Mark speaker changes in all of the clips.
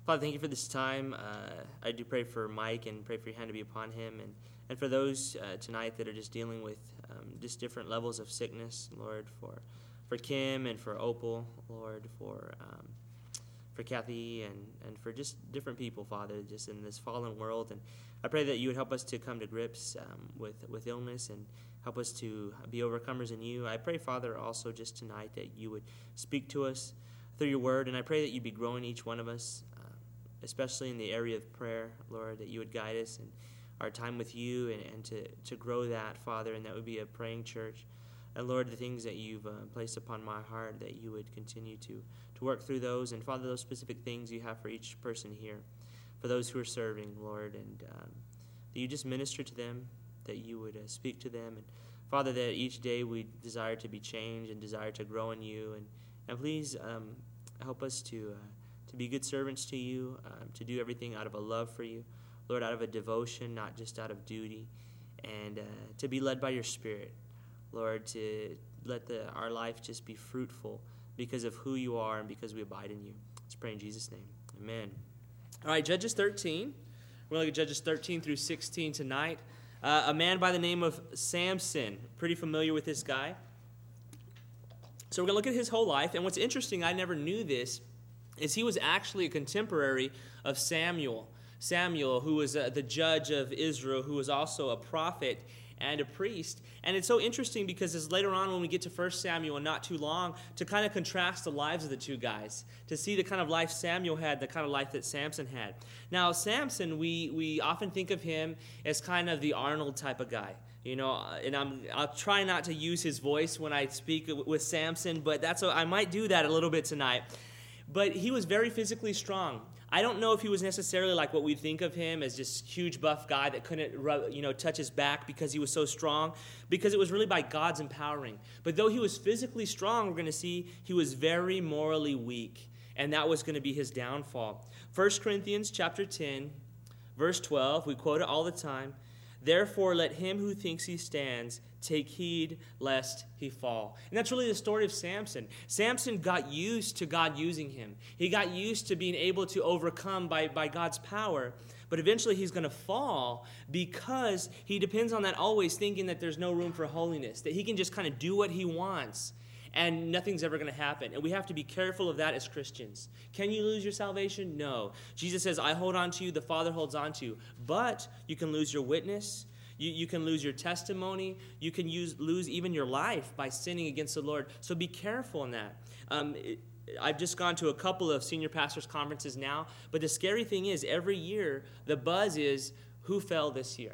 Speaker 1: Father, thank you for this time. I do pray for Mike and pray for your hand to be upon him, and for those tonight that are just dealing with just different levels of sickness, Lord, for Kim and for Opal, Lord, for Kathy and for just different people, Father, just in this fallen world. And I pray that you would help us to come to grips with illness and help us to be overcomers in you. I pray, Father, also just tonight that you would speak to us through your word, and I pray that you'd be growing each one of us, especially in the area of prayer, Lord, that you would guide us in our time with you and to grow that, Father, and that would be a praying church. And Lord, the things that you've placed upon my heart, that you would continue to work through those. And Father, those specific things you have for each person here, for those who are serving, Lord, and that you just minister to them, that you would speak to them. And Father, that each day we desire to be changed and desire to grow in you. And please help us to be good servants to you, to do everything out of a love for you, Lord, out of a devotion, not just out of duty, and to be led by your Spirit, Lord, to let our life just be fruitful because of who you are and because we abide in you. Let's pray in Jesus' name. Amen. All right, Judges 13. We're going to look at Judges 13 through 16 tonight. A man by the name of Samson. Pretty familiar with this guy. So we're going to look at his whole life. And what's interesting, I never knew this, is he was actually a contemporary of Samuel. Samuel, who was the judge of Israel, who was also a prophet and a priest. And it's so interesting because as later on when we get to 1 Samuel, not too long, to kind of contrast the lives of the two guys, to see the kind of life Samuel had, the kind of life that Samson had. Now, Samson, we often think of him as kind of the Arnold type of guy. You know, and I'll try not to use his voice when I speak with Samson, but I might do that a little bit tonight. But he was very physically strong. I don't know if he was necessarily like what we think of him as just huge buff guy that couldn't touch his back because he was so strong, because it was really by God's empowering. But though he was physically strong, we're going to see he was very morally weak, and that was going to be his downfall. 1 Corinthians chapter 10, verse 12, we quote it all the time. Therefore, let him who thinks he stands take heed lest he fall. And that's really the story of Samson. Samson got used to God using him. He got used to being able to overcome by God's power. But eventually he's going to fall because he depends on that always, thinking that there's no room for holiness, that he can just kind of do what he wants and nothing's ever going to happen. And we have to be careful of that as Christians. Can you lose your salvation? No. Jesus says, I hold on to you, the Father holds on to you. But you can lose your witness. You can lose your testimony. You can lose even your life by sinning against the Lord. So be careful in that. I've just gone to a couple of senior pastors' conferences now. But the scary thing is, every year, the buzz is, who fell this year?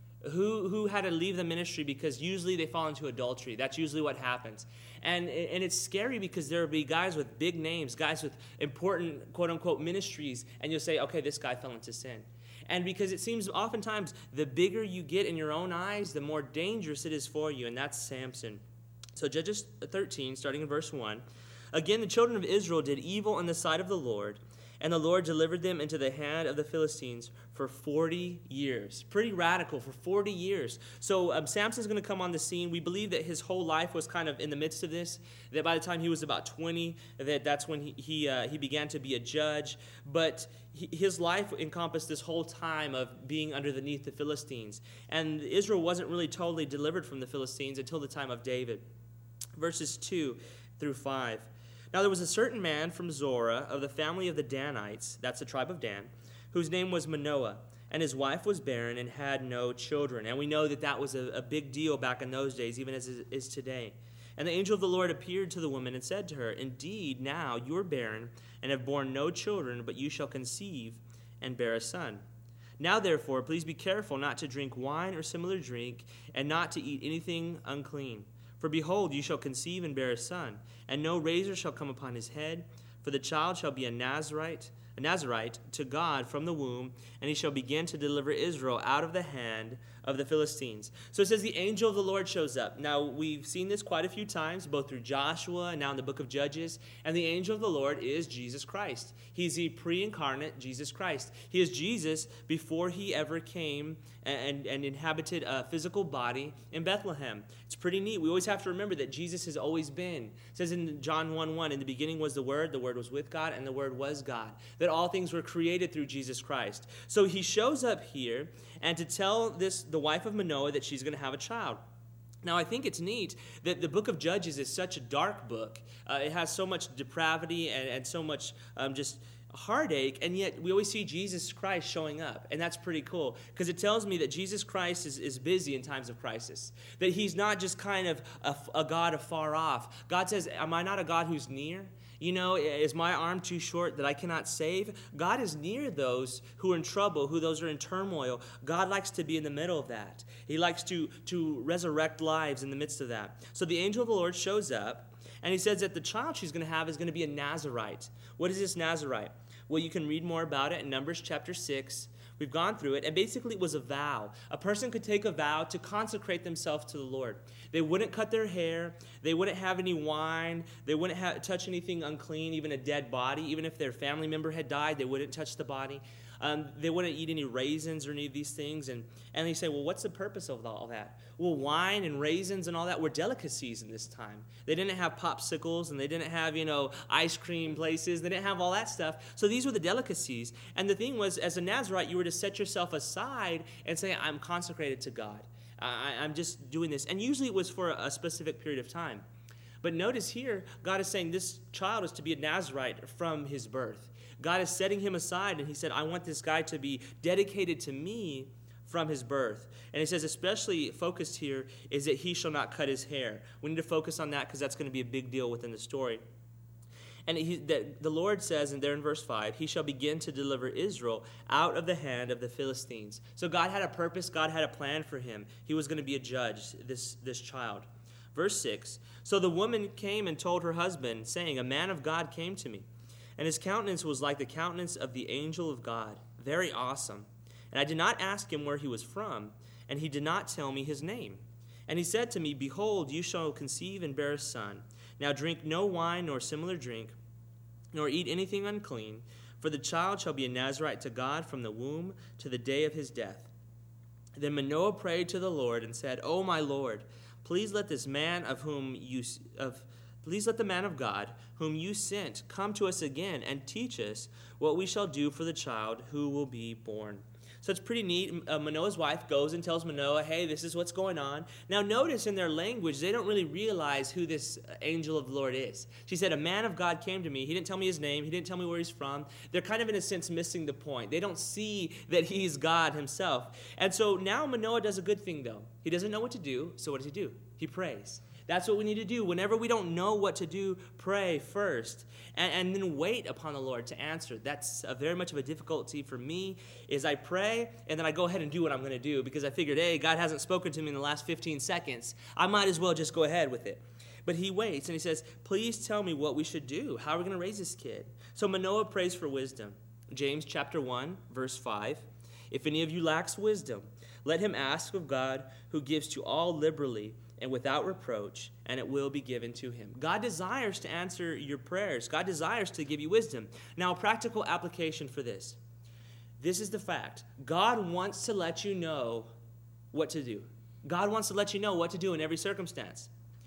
Speaker 1: Who had to leave the ministry because usually they fall into adultery. That's usually what happens. And it's scary because there will be guys with big names, guys with important, quote-unquote, ministries, and you'll say, okay, this guy fell into sin. And because it seems oftentimes the bigger you get in your own eyes, the more dangerous it is for you, and that's Samson. So Judges 13, starting in verse 1, again the children of Israel did evil in the sight of the Lord, and the Lord delivered them into the hand of the Philistines for 40 years. Pretty radical, for 40 years. So Samson's going to come on the scene. We believe that his whole life was kind of in the midst of this, that by the time he was about 20, that's when he began to be a judge. But his life encompassed this whole time of being underneath the Philistines. And Israel wasn't really totally delivered from the Philistines until the time of David. Verses 2 through 5. Now there was a certain man from Zorah of the family of the Danites, that's the tribe of Dan, whose name was Manoah, and his wife was barren and had no children. And we know that was a big deal back in those days, even as it is today. And the angel of the Lord appeared to the woman and said to her, indeed, now you are barren and have borne no children, but you shall conceive and bear a son. Now therefore, please be careful not to drink wine or similar drink, and not to eat anything unclean. For behold, you shall conceive and bear a son, and no razor shall come upon his head, for the child shall be a Nazarite to God from the womb, and he shall begin to deliver Israel out of the hand of the Philistines. So it says the angel of the Lord shows up. Now, we've seen this quite a few times, both through Joshua and now in the book of Judges, and the angel of the Lord is Jesus Christ. He's the pre-incarnate Jesus Christ. He is Jesus before he ever came and inhabited a physical body in Bethlehem. It's pretty neat. We always have to remember that Jesus has always been. It says in John 1:1, in the beginning was the Word was with God, and the Word was God. That all things were created through Jesus Christ. So he shows up here and to tell the wife of Manoah that she's going to have a child. Now, I think it's neat that the book of Judges is such a dark book. It has so much depravity and so much just heartache, and yet we always see Jesus Christ showing up, and that's pretty cool because it tells me that Jesus Christ is busy in times of crisis, that he's not just kind of a God afar off. God says, am I not a God who's near? You know, is my arm too short that I cannot save? God is near those who are in trouble, those who are in turmoil. God likes to be in the middle of that. He likes to resurrect lives in the midst of that. So the angel of the Lord shows up, and he says that the child she's going to have is going to be a Nazirite. What is this Nazirite? Well, you can read more about it in Numbers chapter 6. We've gone through it, and basically it was a vow. A person could take a vow to consecrate themselves to the Lord. They wouldn't cut their hair. They wouldn't have any wine. They wouldn't touch anything unclean, even a dead body. Even if their family member had died, they wouldn't touch the body. They wouldn't eat any raisins or any of these things. And you say, well, what's the purpose of all that? Well, wine and raisins and all that were delicacies in this time. They didn't have popsicles, and they didn't have, ice cream places. They didn't have all that stuff. So these were the delicacies. And the thing was, as a Nazirite, you were to set yourself aside and say, I'm consecrated to God. I'm just doing this. And usually it was for a specific period of time. But notice here, God is saying this child is to be a Nazirite from his birth. God is setting him aside, and he said, I want this guy to be dedicated to me from his birth. And he says, especially focused here is that he shall not cut his hair. We need to focus on that because that's going to be a big deal within the story. And the Lord says, and there in verse 5, he shall begin to deliver Israel out of the hand of the Philistines. So God had a purpose. God had a plan for him. He was going to be a judge, this child. Verse 6, so the woman came and told her husband, saying, a man of God came to me, and his countenance was like the countenance of the angel of God, very awesome. And I did not ask him where he was from, and he did not tell me his name. And he said to me, behold, you shall conceive and bear a son. Now drink no wine nor similar drink, nor eat anything unclean, for the child shall be a Nazirite to God from the womb to the day of his death. Then Manoah prayed to the Lord and said, O my Lord, please let the man of God, whom you sent, come to us again and teach us what we shall do for the child who will be born. So it's pretty neat. Manoah's wife goes and tells Manoah, hey, this is what's going on. Now notice in their language, they don't really realize who this angel of the Lord is. She said, a man of God came to me. He didn't tell me his name. He didn't tell me where he's from. They're kind of, in a sense, missing the point. They don't see that he's God himself. And so now Manoah does a good thing, though. He doesn't know what to do, so what does he do? He prays. That's what we need to do. Whenever we don't know what to do, pray first and then wait upon the Lord to answer. That's very much of a difficulty for me is I pray and then I go ahead and do what I'm going to do because I figured, hey, God hasn't spoken to me in the last 15 seconds. I might as well just go ahead with it. But he waits and he says, please tell me what we should do. How are we going to raise this kid? So Manoah prays for wisdom. James chapter 1, verse 5. If any of you lacks wisdom, let him ask of God who gives to all liberally and without reproach, and it will be given to him. God desires to answer your prayers. God desires to give you wisdom. Now, a practical application for this. This is the fact. God wants to let you know what to do. God wants to let you know what to do in every circumstance.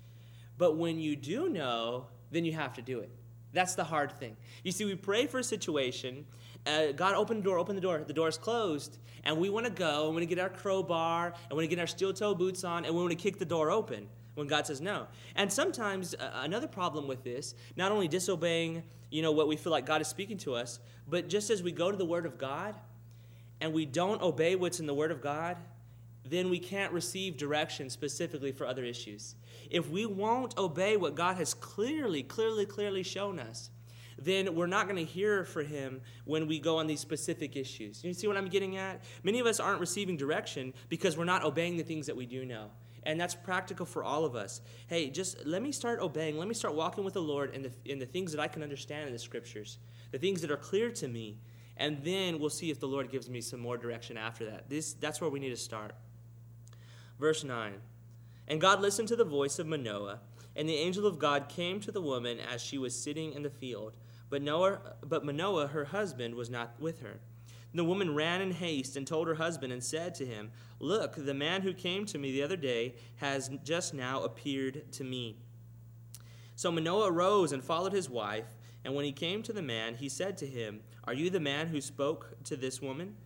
Speaker 1: But when you do know, then you have to do it. That's the hard thing. You see, we pray for a situation. God, open the door. The door is closed. And we want to go, and we want to get our crowbar, and we want to get our steel-toe boots on, and we want to kick the door open when God says no. And sometimes another problem with this, not only disobeying, what we feel like God is speaking to us, but just as we go to the Word of God, and we don't obey what's in the Word of God, then we can't receive direction specifically for other issues. If we won't obey what God has clearly shown us, then we're not going to hear for him when we go on these specific issues. You see what I'm getting at? Many of us aren't receiving direction because we're not obeying the things that we do know. And that's practical for all of us. Hey, just let me start obeying. Let me start walking with the Lord in the things that I can understand in the Scriptures, the things that are clear to me. And then we'll see if the Lord gives me some more direction after that. That's where we need to start. Verse 9. And God listened to the voice of Manoah, and the angel of God came to the woman as she was sitting in the field. But Manoah, her husband, was not with her. And the woman ran in haste and told her husband and said to him, look, the man who came to me the other day has just now appeared to me. So Manoah arose and followed his wife, And when he came to the man, he said to him, "Are you the man who spoke to this woman?"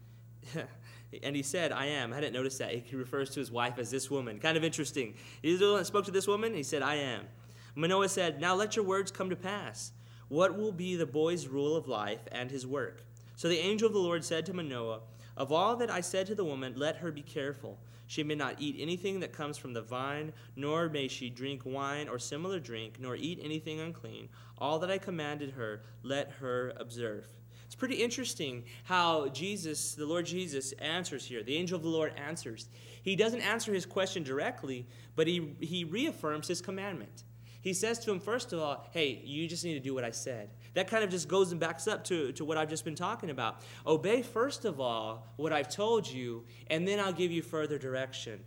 Speaker 1: And he said, "I am." I hadn't noticed that. He refers to his wife as this woman. Kind of interesting. He's the one that spoke to this woman? He said, "I am." Manoah said, "Now let your words come to pass. What will be the boy's rule of life and his work?" So the angel of the Lord said to Manoah, "Of all that I said to the woman, let her be careful. She may not eat anything that comes from the vine, nor may she drink wine or similar drink, nor eat anything unclean. All that I commanded her, let her observe." It's pretty interesting how Jesus, the Lord Jesus, answers here. The angel of the Lord answers. He doesn't answer his question directly, but he reaffirms his commandment. He says to him, first of all, hey, you just need to do what I said. That kind of just goes and backs up to what I've just been talking about. Obey, first of all, what I've told you, and then I'll give you further direction.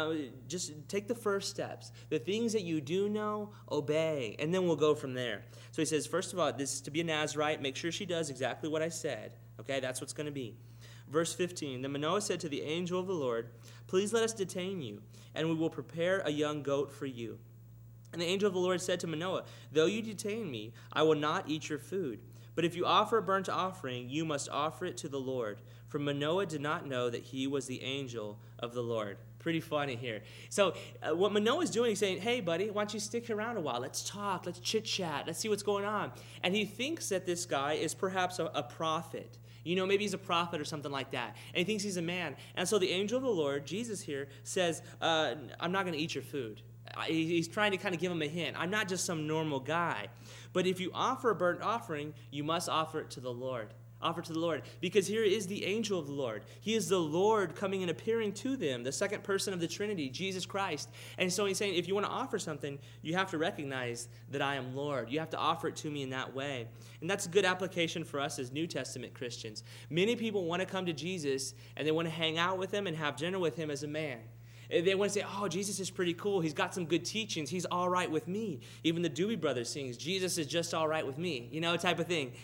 Speaker 1: Just take the first steps. The things that you do know, obey, and then we'll go from there. So he says, first of all, this is to be a Nazirite. Make sure she does exactly what I said. Okay, that's what's going to be. Verse 15, Then Manoah said to the angel of the Lord, "Please let us detain you, and we will prepare a young goat for you." And the angel of the Lord said to Manoah, "Though you detain me, I will not eat your food. But if you offer a burnt offering, you must offer it to the Lord." For Manoah did not know that he was the angel of the Lord. Pretty funny here. So what Manoah is doing, he's saying, hey, buddy, why don't you stick around a while? Let's talk. Let's chit-chat. Let's see what's going on. And he thinks that this guy is perhaps a prophet. You know, maybe he's a prophet or something like that. And he thinks he's a man. And so the angel of the Lord, Jesus here, says, I'm not going to eat your food. He's trying to kind of give him a hint. I'm not just some normal guy. But if you offer a burnt offering, you must offer it to the Lord. Offer to the Lord. Because here is the angel of the Lord. He is the Lord coming and appearing to them, the second person of the Trinity, Jesus Christ. And so he's saying, if you want to offer something, you have to recognize that I am Lord. You have to offer it to me in that way. And that's a good application for us as New Testament Christians. Many people want to come to Jesus, and they want to hang out with him and have dinner with him as a man. They want to say, oh, Jesus is pretty cool. He's got some good teachings. He's all right with me. Even the Doobie Brothers sings, Jesus is just all right with me, type of thing.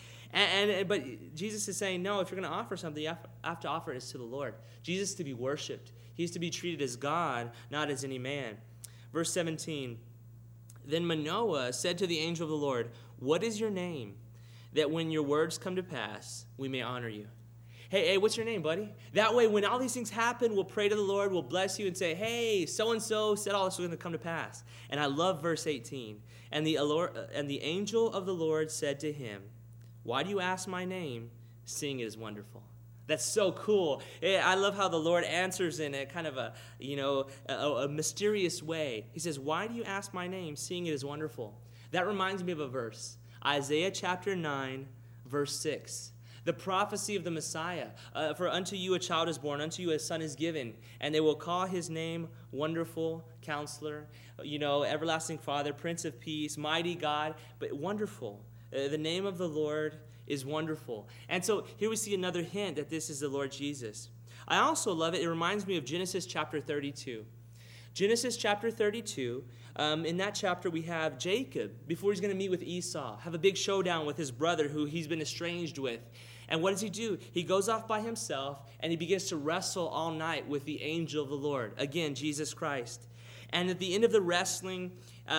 Speaker 1: But Jesus is saying, no, if you're going to offer something, you have to offer it to the Lord. Jesus is to be worshipped. He's to be treated as God, not as any man. Verse 17, Then Manoah said to the angel of the Lord, "What is your name? That when your words come to pass, we may honor you." Hey, what's your name, buddy? That way, when all these things happen, we'll pray to the Lord, we'll bless you and say, hey, so-and-so said all this was going to come to pass. And I love verse 18. And the angel of the Lord said to him, "Why do you ask my name, seeing it is wonderful?" That's so cool. I love how the Lord answers in a kind of a mysterious way. He says, "Why do you ask my name, seeing it is wonderful?" That reminds me of a verse. Isaiah chapter 9, verse 6. The prophecy of the Messiah. For unto you a child is born, unto you a son is given, and they will call his name Wonderful, Counselor, Everlasting Father, Prince of Peace, Mighty God, but wonderful. The name of the Lord is wonderful. And so here we see another hint that this is the Lord Jesus. I also love it. It reminds me of Genesis chapter 32. Genesis chapter 32, in that chapter we have Jacob, before he's going to meet with Esau, have a big showdown with his brother who he's been estranged with. And what does he do? He goes off by himself and he begins to wrestle all night with the angel of the Lord. Again, Jesus Christ. And at the end of the wrestling,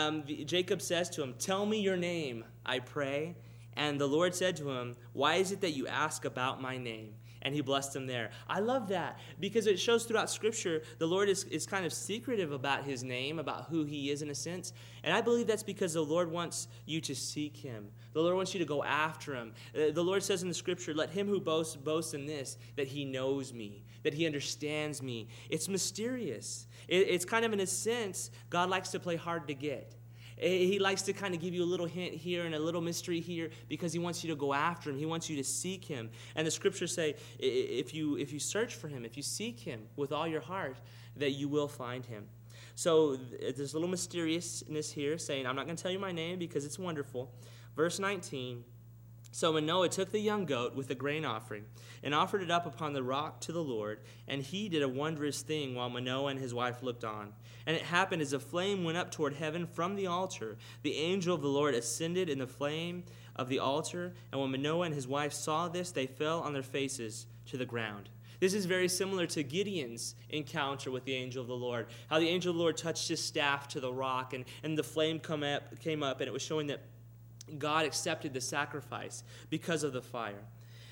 Speaker 1: Jacob says to him, "Tell me your name, I pray." And the Lord said to him, "Why is it that you ask about my name?" And he blessed him there. I love that because it shows throughout Scripture the Lord is kind of secretive about his name, about who he is in a sense. And I believe that's because the Lord wants you to seek him. The Lord wants you to go after him. The Lord says in the Scripture, "Let him who boasts boast in this, that he knows me, that he understands me." It's mysterious. It's kind of in a sense, God likes to play hard to get. He likes to kind of give you a little hint here and a little mystery here because he wants you to go after him. He wants you to seek him. And the scriptures say if you search for him, if you seek him with all your heart, that you will find him. So there's a little mysteriousness here saying, I'm not going to tell you my name because it's wonderful. Verse 19, So Manoah took the young goat with the grain offering and offered it up upon the rock to the Lord, and he did a wondrous thing while Manoah and his wife looked on. And it happened as a flame went up toward heaven from the altar, the angel of the Lord ascended in the flame of the altar, and when Manoah and his wife saw this, they fell on their faces to the ground. This is very similar to Gideon's encounter with the angel of the Lord, how the angel of the Lord touched his staff to the rock, and the flame came up, and it was showing that God accepted the sacrifice because of the fire.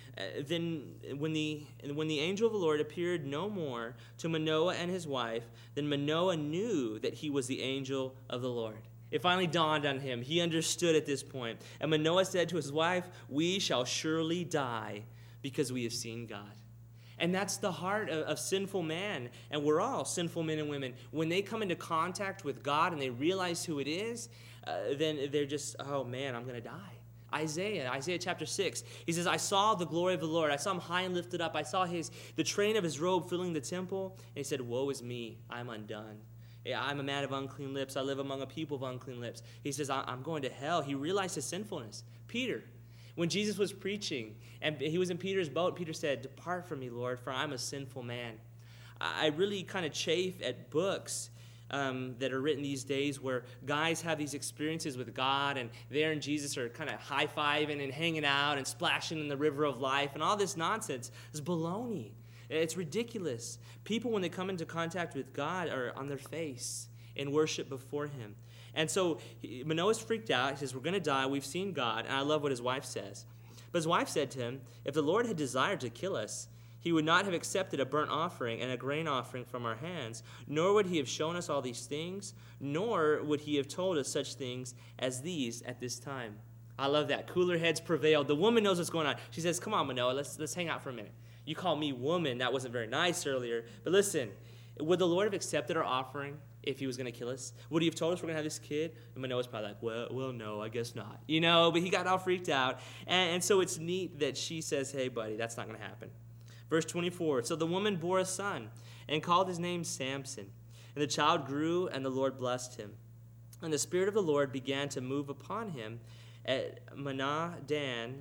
Speaker 1: Then when the angel of the Lord appeared no more to Manoah and his wife, then Manoah knew that he was the angel of the Lord. It finally dawned on him. He understood at this point. And Manoah said to his wife, "We shall surely die because we have seen God." And that's the heart of sinful man. And we're all sinful men and women. When they come into contact with God and they realize who it is, then they're just, oh man, I'm going to die. Isaiah chapter 6, he says, "I saw the glory of the Lord. I saw him high and lifted up. I saw the train of his robe filling the temple." And he said, "Woe is me, I'm undone. Yeah, I'm a man of unclean lips. I live among a people of unclean lips." He says, I'm going to hell. He realized his sinfulness. Peter, when Jesus was preaching, and he was in Peter's boat, Peter said, "Depart from me, Lord, for I'm a sinful man." I really kind of chafe at books that are written these days where guys have these experiences with God and they and Jesus are kind of high-fiving and hanging out and splashing in the river of life, and all this nonsense is baloney. It's ridiculous. People, when they come into contact with God, are on their face in worship before him. And so Manoah's freaked out. He says, "We're going to die. We've seen God." And I love what his wife says. But his wife said to him, "If the Lord had desired to kill us, he would not have accepted a burnt offering and a grain offering from our hands, nor would he have shown us all these things, nor would he have told us such things as these at this time." I love that. Cooler heads prevailed. The woman knows what's going on. She says, "Come on, Manoah, let's hang out for a minute. You call me woman. That wasn't very nice earlier. But listen, would the Lord have accepted our offering if he was going to kill us? Would he have told us we're going to have this kid?" And Manoah's probably like, well, no, I guess not. But he got all freaked out. And so it's neat that she says, "Hey, buddy, that's not going to happen." Verse 24, "So the woman bore a son and called his name Samson. And the child grew, and the Lord blessed him. And the Spirit of the Lord began to move upon him at Mahana,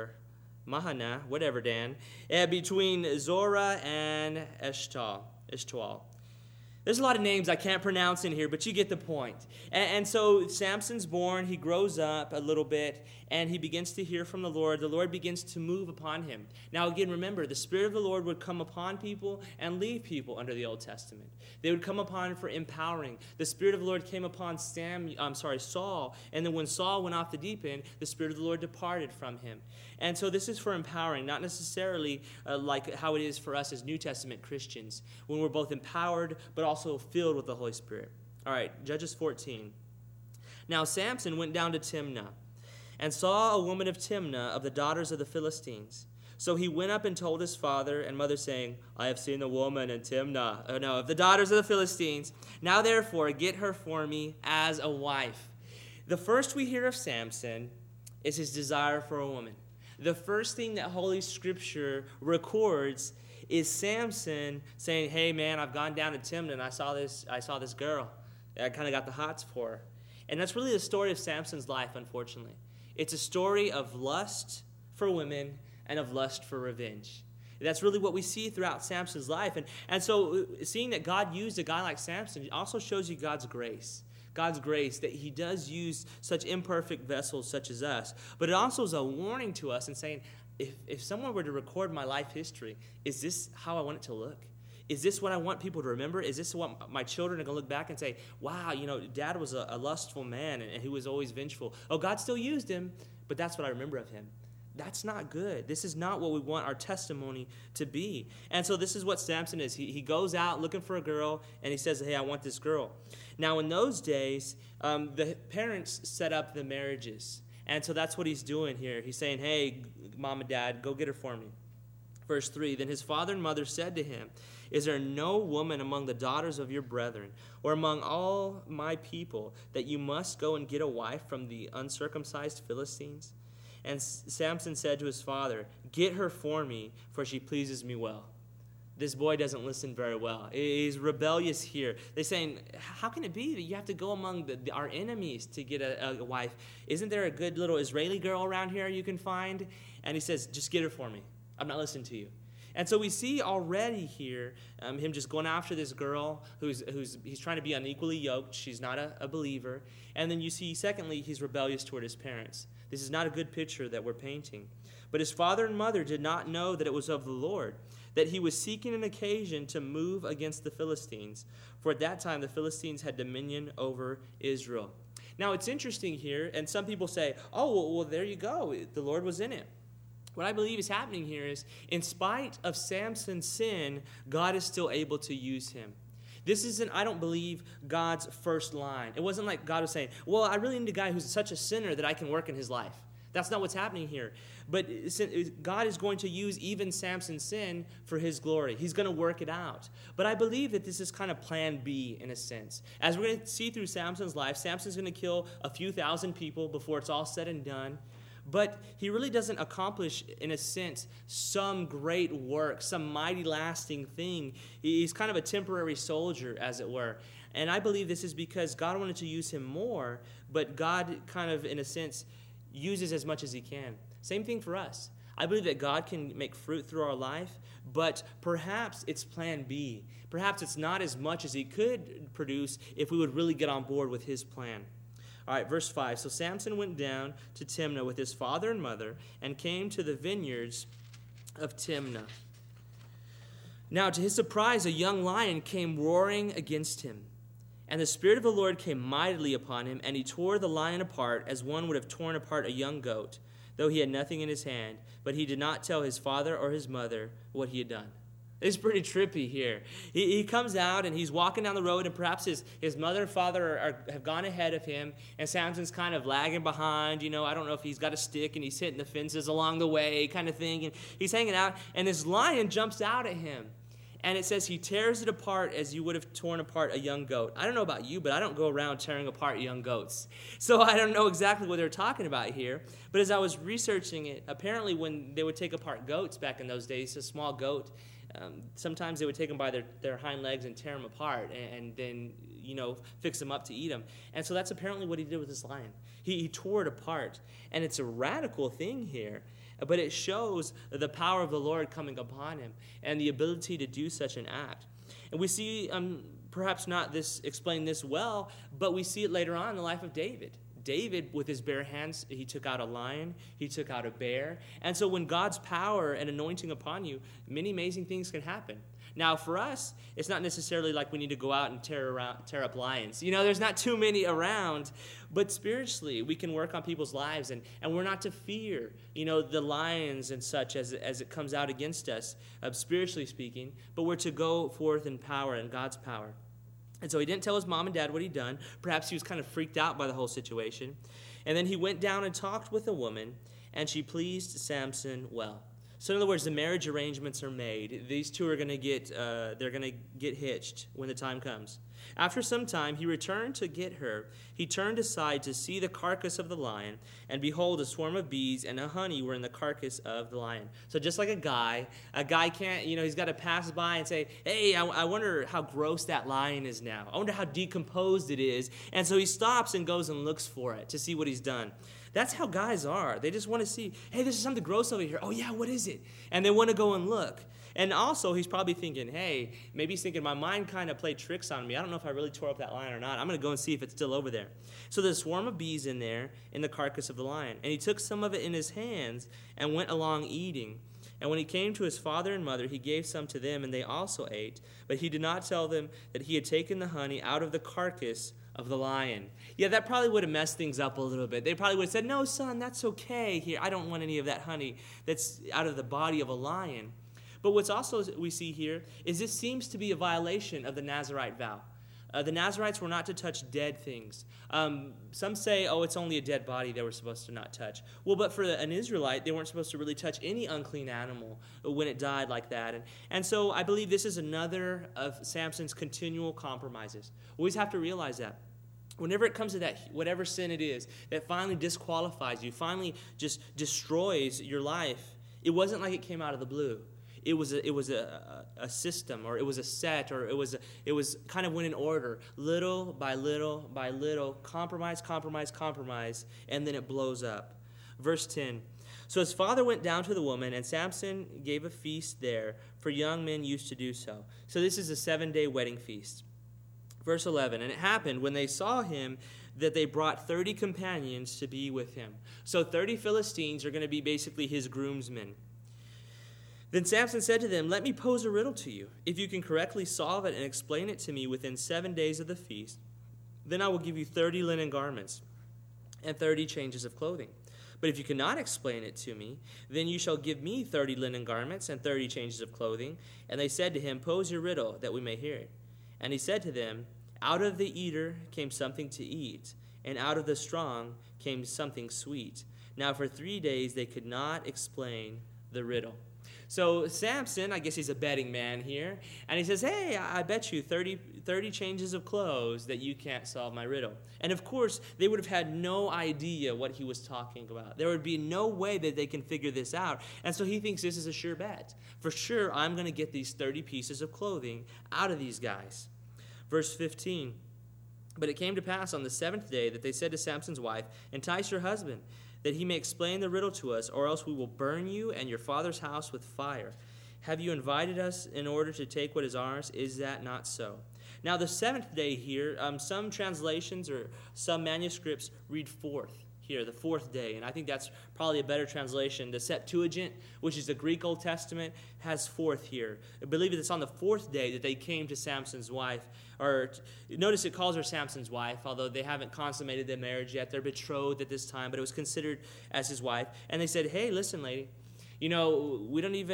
Speaker 1: between Zorah and Eshtaol." There's a lot of names I can't pronounce in here, but you get the point. And so Samson's born, he grows up a little bit, and he begins to hear from the Lord. The Lord begins to move upon him. Now again, remember, the Spirit of the Lord would come upon people and leave people under the Old Testament. They would come upon for empowering. The Spirit of the Lord came upon Saul, and then when Saul went off the deep end, the Spirit of the Lord departed from him. And so this is for empowering, not necessarily like how it is for us as New Testament Christians, when we're both empowered but also filled with the Holy Spirit. All right, Judges 14. "Now Samson went down to Timnah and saw a woman of Timnah of the daughters of the Philistines. So he went up and told his father and mother, saying, 'I have seen a woman in Timnah, of the daughters of the Philistines. Now therefore get her for me as a wife.'" The first we hear of Samson is his desire for a woman. The first thing that Holy Scripture records is Samson saying, "Hey man, I've gone down to Timnah and I saw this girl. I kind of got the hots for her." And that's really the story of Samson's life, unfortunately. It's a story of lust for women and of lust for revenge. That's really what we see throughout Samson's life. And so seeing that God used a guy like Samson also shows you God's grace. God's grace, that he does use such imperfect vessels such as us. But it also is a warning to us and saying, if someone were to record my life history, is this how I want it to look? Is this what I want people to remember? Is this what my children are going to look back and say, "Wow, Dad was a lustful man and he was always vengeful. Oh, God still used him, but that's what I remember of him." That's not good. This is not what we want our testimony to be. And so this is what Samson is. He goes out looking for a girl, and he says, "Hey, I want this girl." Now, in those days, the parents set up the marriages. And so that's what he's doing here. He's saying, "Hey, Mom and Dad, go get her for me." Verse 3, "Then his father and mother said to him, 'Is there no woman among the daughters of your brethren, or among all my people, that you must go and get a wife from the uncircumcised Philistines?' And Samson said to his father, 'Get her for me, for she pleases me well.'" This boy doesn't listen very well. He's rebellious here. They're saying, "How can it be that you have to go among our enemies to get a wife? Isn't there a good little Israeli girl around here you can find?" And he says, "Just get her for me. I'm not listening to you." And so we see already here him just going after this girl he's trying to be unequally yoked. She's not a believer. And then you see, secondly, he's rebellious toward his parents. This is not a good picture that we're painting. But his father and mother did not know that it was of the Lord, that he was seeking an occasion to move against the Philistines. For at that time the Philistines had dominion over Israel. Now, it's interesting here, and some people say, oh, well, there you go. The Lord was in it. What I believe is happening here is, in spite of Samson's sin, God is still able to use him. This isn't, I don't believe, God's first line. It wasn't like God was saying, well, I really need a guy who's such a sinner that I can work in his life. That's not what's happening here. But God is going to use even Samson's sin for his glory. He's going to work it out. But I believe that this is kind of plan B in a sense. As we're going to see through Samson's life, Samson's going to kill a few thousand people before it's all said and done. But he really doesn't accomplish, in a sense, some great work, some mighty lasting thing. He's kind of a temporary soldier, as it were. And I believe this is because God wanted to use him more, but God kind of, in a sense, uses as much as he can. Same thing for us. I believe that God can make fruit through our life, but perhaps it's plan B. Perhaps it's not as much as he could produce if we would really get on board with his plan. All right, verse 5. So Samson went down to Timnah with his father and mother and came to the vineyards of Timnah. Now, to his surprise, a young lion came roaring against him. And the Spirit of the Lord came mightily upon him, and he tore the lion apart as one would have torn apart a young goat, though he had nothing in his hand. But he did not tell his father or his mother what he had done. It's pretty trippy here. He comes out, and he's walking down the road, and perhaps his mother and father have gone ahead of him, and Samson's kind of lagging behind. I don't know if he's got a stick, and he's hitting the fences along the way kind of thing. And he's hanging out, and this lion jumps out at him. And it says he tears it apart as you would have torn apart a young goat. I don't know about you, but I don't go around tearing apart young goats. So I don't know exactly what they're talking about here. But as I was researching it, apparently when they would take apart goats back in those days, a small goat, sometimes they would take them by their hind legs and tear them apart and then, fix them up to eat them. And so that's apparently what he did with this lion. He tore it apart. And it's a radical thing here. But it shows the power of the Lord coming upon him and the ability to do such an act. And we see, perhaps not explain this well, but we see it later on in the life of David. David, with his bare hands, he took out a lion, he took out a bear. And so when God's power and anointing upon you, many amazing things can happen. Now, for us, it's not necessarily like we need to go out and tear up lions. There's not too many around. But spiritually, we can work on people's lives, and we're not to fear, the lions and such as it comes out against us, spiritually speaking. But we're to go forth in power and God's power. And so he didn't tell his mom and dad what he'd done. Perhaps he was kind of freaked out by the whole situation. And then he went down and talked with a woman, and she pleased Samson well. So in other words, the marriage arrangements are made. These two are going to get hitched when the time comes. After some time, he returned to get her. He turned aside to see the carcass of the lion, and behold, a swarm of bees and a honey were in the carcass of the lion. So just like a guy can't, he's got to pass by and say, hey, I wonder how gross that lion is now. I wonder how decomposed it is. And so he stops and goes and looks for it to see what he's done. That's how guys are. They just want to see, hey, there's something gross over here. Oh, yeah, what is it? And they want to go and look. And also, he's probably thinking, hey, maybe he's thinking, my mind kind of played tricks on me. I don't know if I really tore up that lion or not. I'm going to go and see if it's still over there. So there's a swarm of bees in there in the carcass of the lion. And he took some of it in his hands and went along eating. And when he came to his father and mother, he gave some to them, and they also ate. But he did not tell them that he had taken the honey out of the carcass of the lion. Yeah, that probably would have messed things up a little bit. They probably would have said, no, son, that's okay. Here, I don't want any of that honey that's out of the body of a lion. But what's also we see here is this seems to be a violation of the Nazirite vow. The Nazirites were not to touch dead things. Some say, it's only a dead body they were supposed to not touch. Well, but for an Israelite, they weren't supposed to really touch any unclean animal when it died like that. And so I believe this is another of Samson's continual compromises. We always have to realize that. Whenever it comes to that, whatever sin it is, that finally disqualifies you, finally just destroys your life, it wasn't like it came out of the blue. It was a system, or it was a set, or it was kind of went in order, little by little by little, compromise, and then it blows up. Verse 10. So his father went down to the woman, and Samson gave a feast there, for young men used to do so. So this is a 7-day wedding feast. Verse 11. And it happened when they saw him that they brought 30 companions to be with him. So 30 Philistines are going to be basically his groomsmen. Then Samson said to them, let me pose a riddle to you. If you can correctly solve it and explain it to me within 7 days of the feast, then I will give you 30 linen garments. and 30 changes of clothing. But if you cannot explain it to me, then you shall give me 30 linen garments and 30 changes of clothing. And they said to him, Pose your riddle, that we may hear it. And he said to them, Out of the eater came something to eat, and out of the strong came something sweet. Now for 3 days they could not explain the riddle. So Samson, I guess he's a betting man here, and he says, hey, I bet you 30 changes of clothes that you can't solve my riddle. And of course, they would have had no idea what he was talking about. There would be no way that they can figure this out. And so he thinks this is a sure bet. For sure, I'm going to get these 30 pieces of clothing out of these guys. Verse 15, But it came to pass on the 7th day that they said to Samson's wife, Entice your husband, that he may explain the riddle to us, or else we will burn you and your father's house with fire. Have you invited us in order to take what is ours? Is that not so? Now the 7th day here, some translations or some manuscripts read 4th here, the 4th day. And I think that's probably a better translation. The Septuagint, which is the Greek Old Testament, has 4th here. I believe it's on the 4th day that they came to Samson's wife. Or notice it calls her Samson's wife, although they haven't consummated their marriage yet. They're betrothed at this time, but it was considered as his wife. And they said, hey, listen, lady, you know,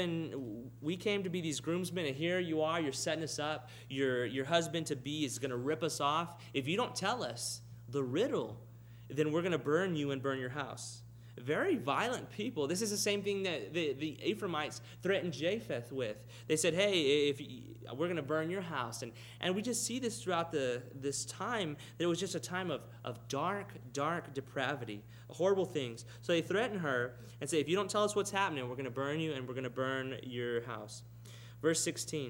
Speaker 1: we came to be these groomsmen, and here you are, you're setting us up. Your husband-to-be is going to rip us off. If you don't tell us the riddle, then we're going to burn you and burn your house. Very violent people. This is the same thing that the Ephraimites threatened Japheth with. They said, hey, we're going to burn your house. And we just see this throughout this time, that it was just a time of dark, dark depravity, horrible things. So they threaten her and say, if you don't tell us what's happening, we're going to burn you and we're going to burn your house. Verse 16,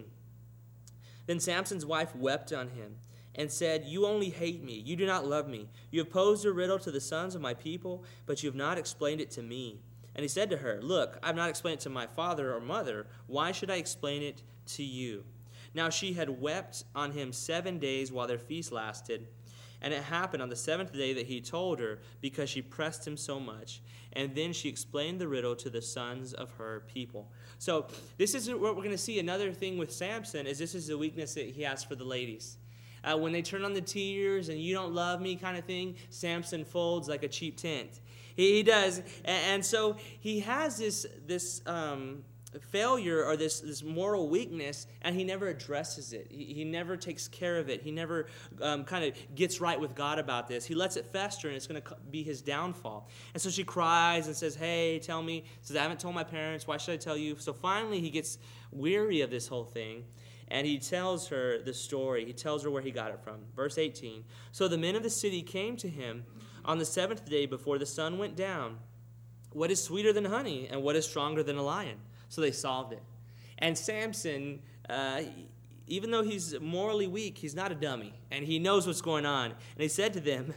Speaker 1: Then Samson's wife wept on him and said, You only hate me. You do not love me. You have posed a riddle to the sons of my people, but you have not explained it to me. And he said to her, Look, I have not explained it to my father or mother. Why should I explain it to you? Now she had wept on him 7 days while their feast lasted. And it happened on the 7th day that he told her, because she pressed him so much. And then she explained the riddle to the sons of her people. So this is what we're going to see. Another thing with Samson is this is the weakness that he has for the ladies. When they turn on the tears and you don't love me kind of thing, Samson folds like a cheap tent. He does. And so he has this failure or this moral weakness, and he never addresses it. He never takes care of it. He never kind of gets right with God about this. He lets it fester, and it's going to be his downfall. And so she cries and says, hey, tell me. Says, I haven't told my parents. Why should I tell you? So finally he gets weary of this whole thing. And he tells her the story. He tells her where he got it from. Verse 18. So the men of the city came to him on the 7th day before the sun went down. What is sweeter than honey, and what is stronger than a lion? So they solved it. And Samson, even though he's morally weak, he's not a dummy. And he knows what's going on. And he said to them,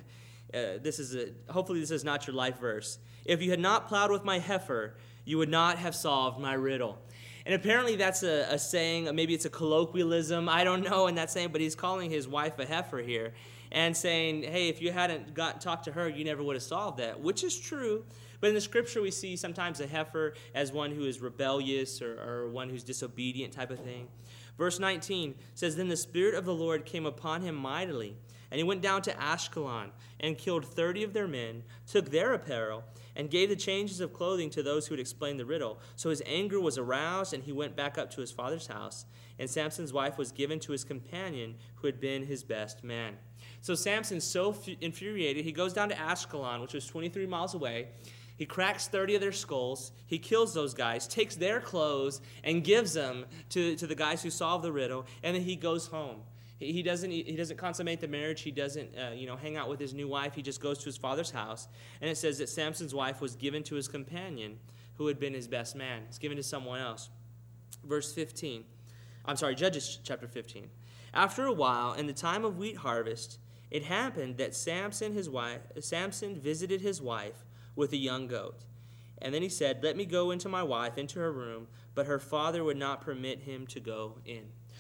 Speaker 1: hopefully this is not your life verse. If you had not plowed with my heifer, you would not have solved my riddle. And apparently that's a saying, maybe it's a colloquialism, I don't know in that saying, but he's calling his wife a heifer here and saying, hey, if you hadn't talked to her, you never would have solved that, which is true. But in the scripture, we see sometimes a heifer as one who is rebellious or one who's disobedient type of thing. Verse 19 says, Then the Spirit of the Lord came upon him mightily, and he went down to Ashkelon and killed 30 of their men, took their apparel, and gave the changes of clothing to those who had explained the riddle. So his anger was aroused, and he went back up to his father's house. And Samson's wife was given to his companion, who had been his best man. So Samson's so infuriated, he goes down to Ashkelon, which was 23 miles away. He cracks 30 of their skulls. He kills those guys, takes their clothes, and gives them to the guys who solved the riddle, and then he goes home. He doesn't consummate the marriage. He doesn't hang out with his new wife. He just goes to his father's house. And it says that Samson's wife was given to his companion, who had been his best man. It's given to someone else. Judges chapter 15. After a while, in the time of wheat harvest, it happened that Samson visited his wife with a young goat. And then he said, Let me go into my wife, into her room. But her father would not permit him to go in.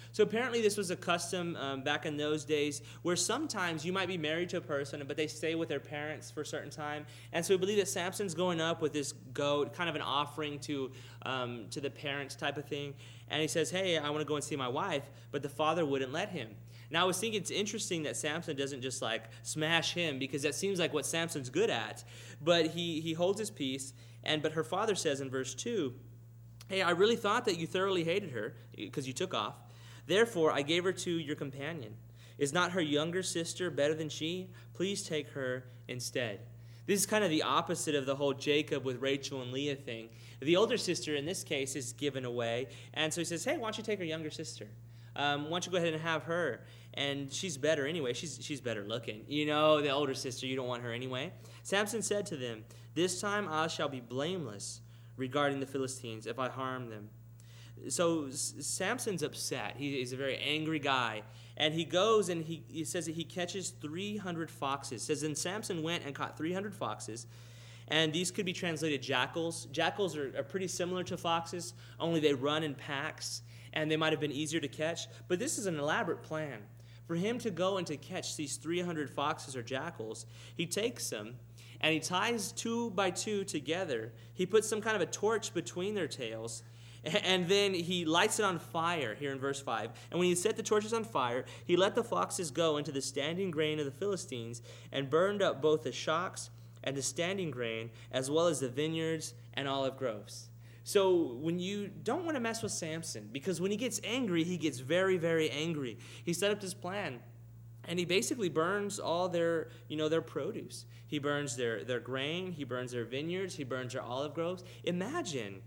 Speaker 1: So apparently this was a custom back in those days where sometimes you might be married to a person, but they stay with their parents for a certain time. And so we believe that Samson's going up with this goat, kind of an offering to the parents type of thing. And he says, hey, I want to go and see my wife, but the father wouldn't let him. Now I was thinking it's interesting that Samson doesn't just like smash him, because that seems like what Samson's good at. But he holds his peace, but her father says in verse 2, hey, I really thought that you thoroughly hated her because you took off. Therefore, I gave her to your companion. Is not her younger sister better than she? Please take her instead. This is kind of the opposite of the whole Jacob with Rachel and Leah thing. The older sister in this case is given away. And so he says, hey, why don't you take her younger sister? Why don't you go ahead and have her? And she's better anyway. She's better looking. You know, the older sister, you don't want her anyway. Samson said to them, this time I shall be blameless regarding the Philistines if I harm them. So Samson's upset. He's a very angry guy. And he goes and he says that he catches 300 foxes. It says, then Samson went and caught 300 foxes. And these could be translated jackals. Jackals are pretty similar to foxes, only they run in packs. And they might have been easier to catch. But this is an elaborate plan. For him to go and to catch these 300 foxes or jackals, he takes them and he ties 2 by 2 together. He puts some kind of a torch between their tails. And then he lights it on fire here in verse 5. And when he set the torches on fire, he let the foxes go into the standing grain of the Philistines and burned up both the shocks and the standing grain, as well as the vineyards and olive groves. So when you don't want to mess with Samson, because when he gets angry, he gets very, very angry. He set up this plan, and he basically burns all their produce. He burns their grain, he burns their vineyards, he burns their olive groves. Imagine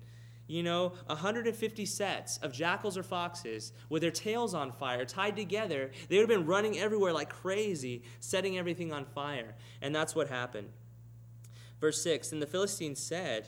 Speaker 1: 150 sets of jackals or foxes with their tails on fire, tied together. They would have been running everywhere like crazy, setting everything on fire. And that's what happened. Verse 6, and the Philistines said,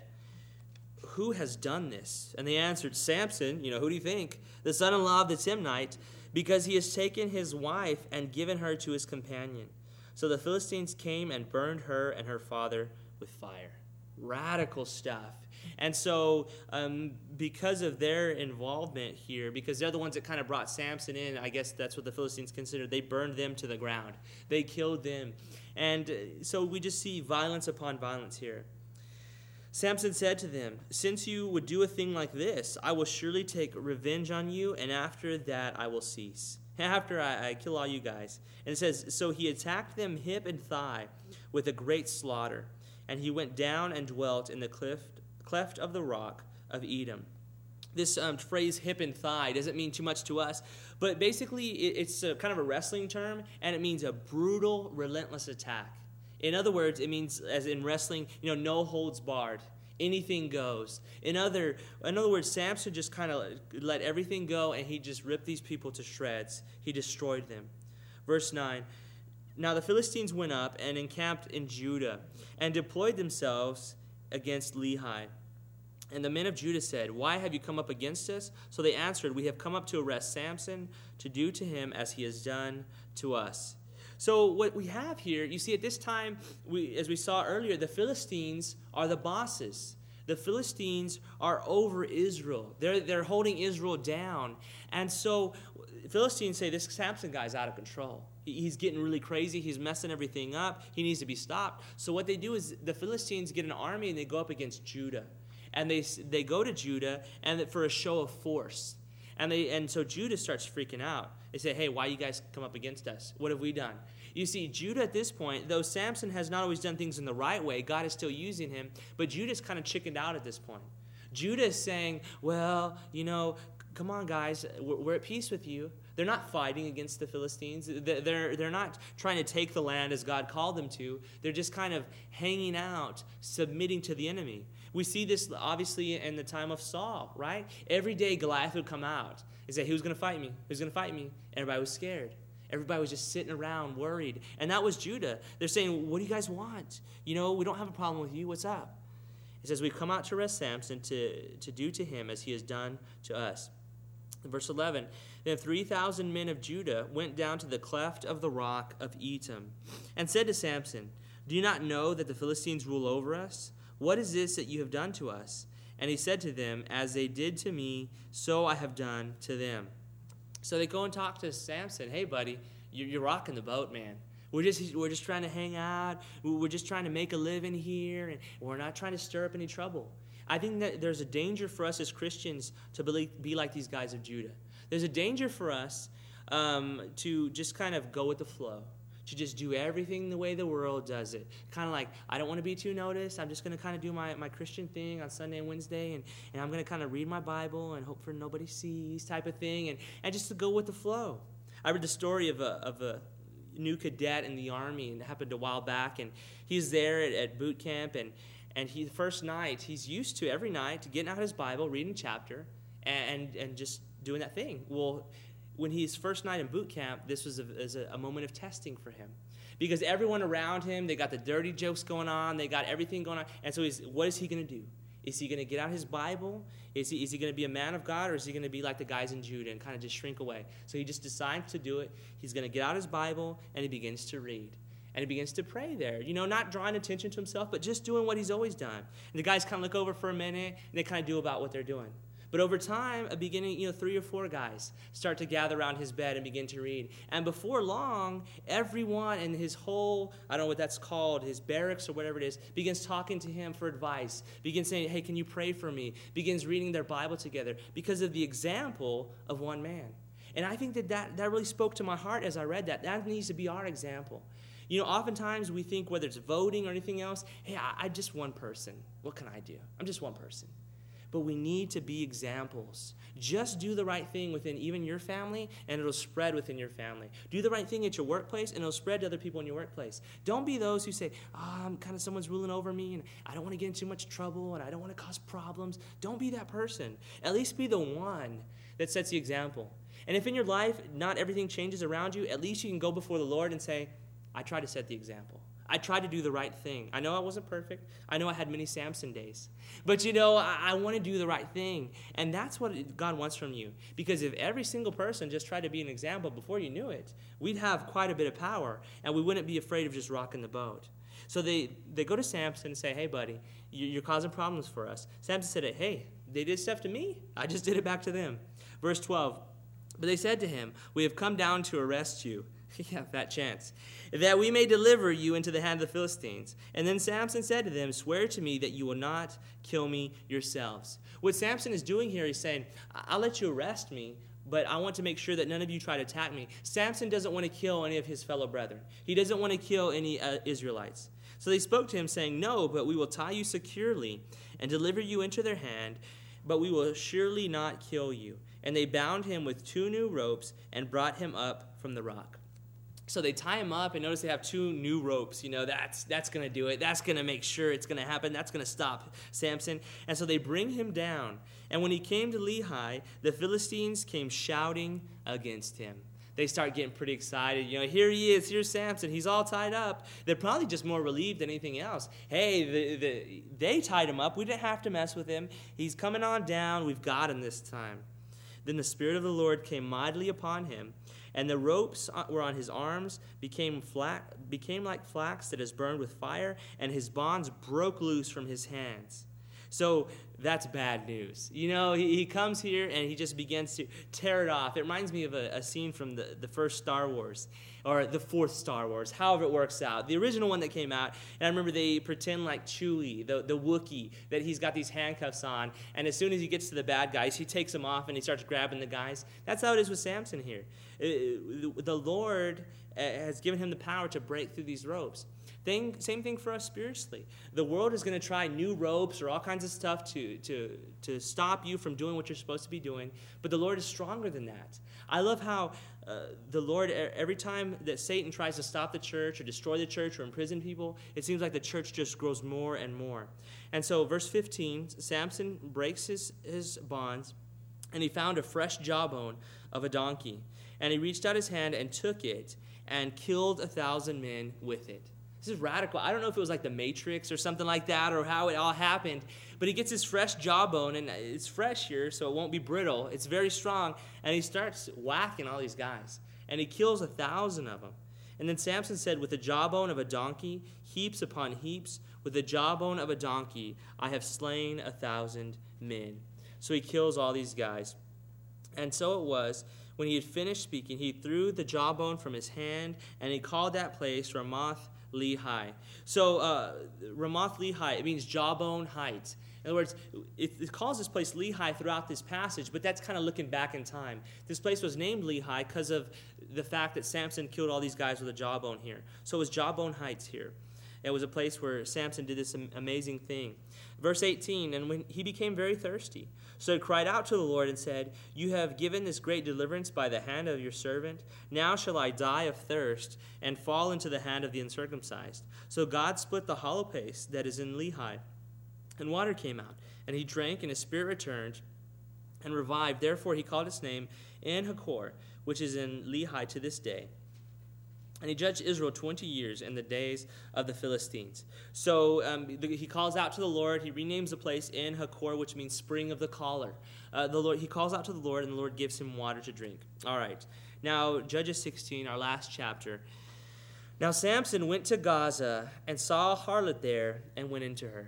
Speaker 1: who has done this? And they answered, Samson, who do you think? The son-in-law of the Timnite, because he has taken his wife and given her to his companion. So the Philistines came and burned her and her father with fire. Radical stuff. And so because of their involvement here, because they're the ones that kind of brought Samson in, I guess that's what the Philistines considered, they burned them to the ground. They killed them. And so we just see violence upon violence here. Samson said to them, since you would do a thing like this, I will surely take revenge on you, and after that I will cease. After I kill all you guys. And it says, so he attacked them hip and thigh with a great slaughter. And he went down and dwelt in the cleft of the rock of Edom. This phrase hip and thigh doesn't mean too much to us, but basically it's kind of a wrestling term, and it means a brutal, relentless attack. In other words, it means, as in wrestling, no holds barred. Anything goes. In other words, Samson just kind of let everything go, and he just ripped these people to shreds. He destroyed them. Verse 9, now the Philistines went up and encamped in Judah and deployed themselves against Lehi. And the men of Judah said, why have you come up against us? So they answered, we have come up to arrest Samson, to do to him as he has done to us. So what we have here, you see at this time, as we saw earlier, the Philistines are the bosses. The Philistines are over Israel. They're holding Israel down. And so Philistines say, this Samson guy's out of control. He's getting really crazy. He's messing everything up. He needs to be stopped. So what they do is the Philistines get an army and they go up against Judah. And they go to Judah and for a show of force. And so Judah starts freaking out. They say, hey, why you guys come up against us? What have we done? You see, Judah at this point, though Samson has not always done things in the right way, God is still using him, but Judah's kind of chickened out at this point. Judah is saying, well, come on, guys, we're at peace with you. They're not fighting against the Philistines. They're not trying to take the land as God called them to. They're just kind of hanging out, submitting to the enemy. We see this obviously in the time of Saul, right? Every day Goliath would come out and say, who's going to fight me? Who's going to fight me? Everybody was scared. Everybody was just sitting around worried. And that was Judah. They're saying, what do you guys want? We don't have a problem with you. What's up? It says, we've come out to arrest Samson to do to him as he has done to us. Verse 11, then 3,000 men of Judah went down to the cleft of the rock of Etam and said to Samson, do you not know that the Philistines rule over us? What is this that you have done to us? And he said to them, as they did to me, so I have done to them. So they go and talk to Samson. Hey, buddy, you're rocking the boat, man. We're just trying to hang out. We're just trying to make a living here, and we're not trying to stir up any trouble. I think that there's a danger for us as Christians to be like these guys of Judah. There's a danger for us to just kind of go with the flow, to just do everything the way the world does it. Kind of like, I don't want to be too noticed. I'm just going to kind of do my Christian thing on Sunday and Wednesday, and I'm going to kind of read my Bible and hope for nobody sees type of thing, and just to go with the flow. I read the story of a new cadet in the Army, and it happened a while back, and he's there at boot camp, and the first night, he's used to every night getting out his Bible, reading a chapter, and just doing that thing. Well, when his first night in boot camp, this was a moment of testing for him. Because everyone around him, they got the dirty jokes going on, they got everything going on. And so what is he going to do? Is he going to get out his Bible? Is he going to be a man of God, or is he going to be like the guys in Judah and kind of just shrink away? So he just decides to do it. He's going to get out his Bible, and he begins to read. And he begins to pray there. Not drawing attention to himself, but just doing what he's always done. And the guys kind of look over for a minute, and they kind of do about what they're doing. But over time, a beginning, 3 or 4 guys start to gather around his bed and begin to read. And before long, everyone in his whole, I don't know what that's called, his barracks or whatever it is, begins talking to him for advice, begins saying, hey, can you pray for me? Begins reading their Bible together because of the example of one man. And I think that really spoke to my heart as I read that. That needs to be our example. Oftentimes we think, whether it's voting or anything else, hey, I'm just one person. What can I do? I'm just one person. But we need to be examples. Just do the right thing within even your family, and it'll spread within your family. Do the right thing at your workplace, and it'll spread to other people in your workplace. Don't be those who say, I'm kind of someone's ruling over me, and I don't want to get in too much trouble, and I don't want to cause problems. Don't be that person. At least be the one that sets the example. And if in your life not everything changes around you, at least you can go before the Lord and say, I try to set the example. I tried to do the right thing. I know I wasn't perfect. I know I had many Samson days. But, I want to do the right thing. And that's what God wants from you. Because if every single person just tried to be an example before you knew it, we'd have quite a bit of power, and we wouldn't be afraid of just rocking the boat. So they go to Samson and say, hey, buddy, you're causing problems for us. Samson said, hey, they did stuff to me. I just did it back to them. Verse 12, but they said to him, we have come down to arrest you. Yeah, fat chance. That we may deliver you into the hand of the Philistines. And then Samson said to them, swear to me that you will not kill me yourselves. What Samson is doing here, he's saying, I'll let you arrest me, but I want to make sure that none of you try to attack me. Samson doesn't want to kill any of his fellow brethren. He doesn't want to kill any Israelites. So they spoke to him, saying, no, but we will tie you securely and deliver you into their hand, but we will surely not kill you. And they bound him with 2 new ropes and brought him up from the rock. So they tie him up, and notice they have 2 new ropes. That's going to do it. That's going to make sure it's going to happen. That's going to stop Samson. And so they bring him down. And when he came to Lehi, the Philistines came shouting against him. They start getting pretty excited. Here he is. Here's Samson. He's all tied up. They're probably just more relieved than anything else. Hey, they tied him up. We didn't have to mess with him. He's coming on down. We've got him this time. Then the Spirit of the Lord came mightily upon him, and the ropes were on his arms, became like flax that is burned with fire, and his bonds broke loose from his hands. So that's bad news. He comes here and he just begins to tear it off. It reminds me of a scene from the first Star Wars, or the 4th Star Wars, however it works out. The original one that came out, and I remember they pretend like Chewie, the Wookiee, that he's got these handcuffs on, and as soon as he gets to the bad guys, he takes them off and he starts grabbing the guys. That's how it is with Samson here. The Lord has given him the power to break through these ropes. Same thing for us spiritually. The world is going to try new ropes or all kinds of stuff to stop you from doing what you're supposed to be doing, but the Lord is stronger than that. I love how the Lord, every time that Satan tries to stop the church or destroy the church or imprison people, it seems like the church just grows more and more. And so verse 15, Samson breaks his bonds, and he found a fresh jawbone of a donkey. And he reached out his hand and took it and killed 1,000 men with it. This is radical. I don't know if it was like the Matrix or something like that, or how it all happened, but he gets his fresh jawbone, and it's fresh here, so it won't be brittle. It's very strong, and he starts whacking all these guys, and he kills 1,000 of them. And then Samson said, with the jawbone of a donkey, heaps upon heaps, with the jawbone of a donkey, I have slain 1,000 men. So he kills all these guys. And so it was, When he had finished speaking, he threw the jawbone from his hand, and he called that place Ramoth Lehi. So Ramoth Lehi, it means jawbone height. In other words, it calls this place Lehi throughout this passage, but that's kind of looking back in time. This place was named Lehi because of the fact that Samson killed all these guys with a jawbone here. So it was Jawbone Heights here. It was a place where Samson did this amazing thing. Verse 18, and when he became very thirsty, so he cried out to the Lord and said, "You have given this great deliverance by the hand of your servant. Now shall I die of thirst and fall into the hand of the uncircumcised." So God split the hollow place that is in Lehi, and water came out, and he drank, and his spirit returned and revived. Therefore he called its name En-Hakkore, which is in Lehi to this day. And he judged Israel 20 years in the days of the Philistines. So he calls out to the Lord. He renames the place En-Hakkore, which means spring of the caller. He calls out to the Lord, and the Lord gives him water to drink. All right. Now, Judges 16, our last chapter. Now Samson went to Gaza and saw a harlot there and went into her.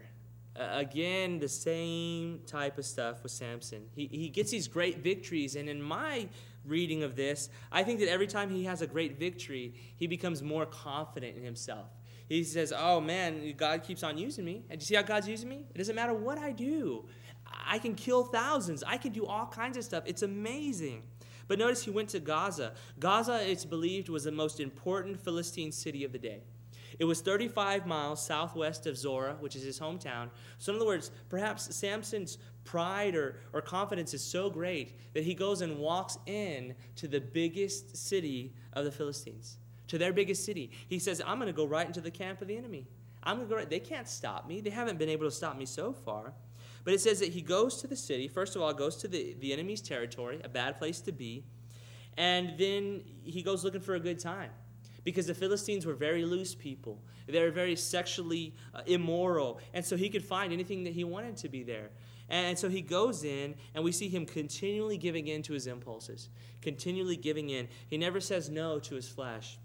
Speaker 1: Again, the same type of stuff with Samson. He gets these great victories, and in my reading of this, I think that every time he has a great victory, he becomes more confident in himself. He says, "Oh man, God keeps on using me. And do you see how God's using me? It doesn't matter what I do. I can kill thousands. I can do all kinds of stuff. It's amazing." But notice he went to Gaza. Gaza, it's believed, was the most important Philistine city of the day. It was 35 miles southwest of Zorah, which is his hometown. So in other words, perhaps Samson's pride or confidence is so great that he goes and walks in to the biggest city of the Philistines, to their biggest city. He says, "I'm going to go right into the camp of the enemy. I'm going to go right. They can't stop me. They haven't been able to stop me so far." But it says that he goes to the city. First of all, goes to the enemy's territory, a bad place to be. And then he goes looking for a good time, because the Philistines were very loose people. They were very sexually immoral. And so he could find anything that he wanted to be there. And so he goes in, and we see him continually giving in to his impulses, continually giving in. He never says no to his flesh.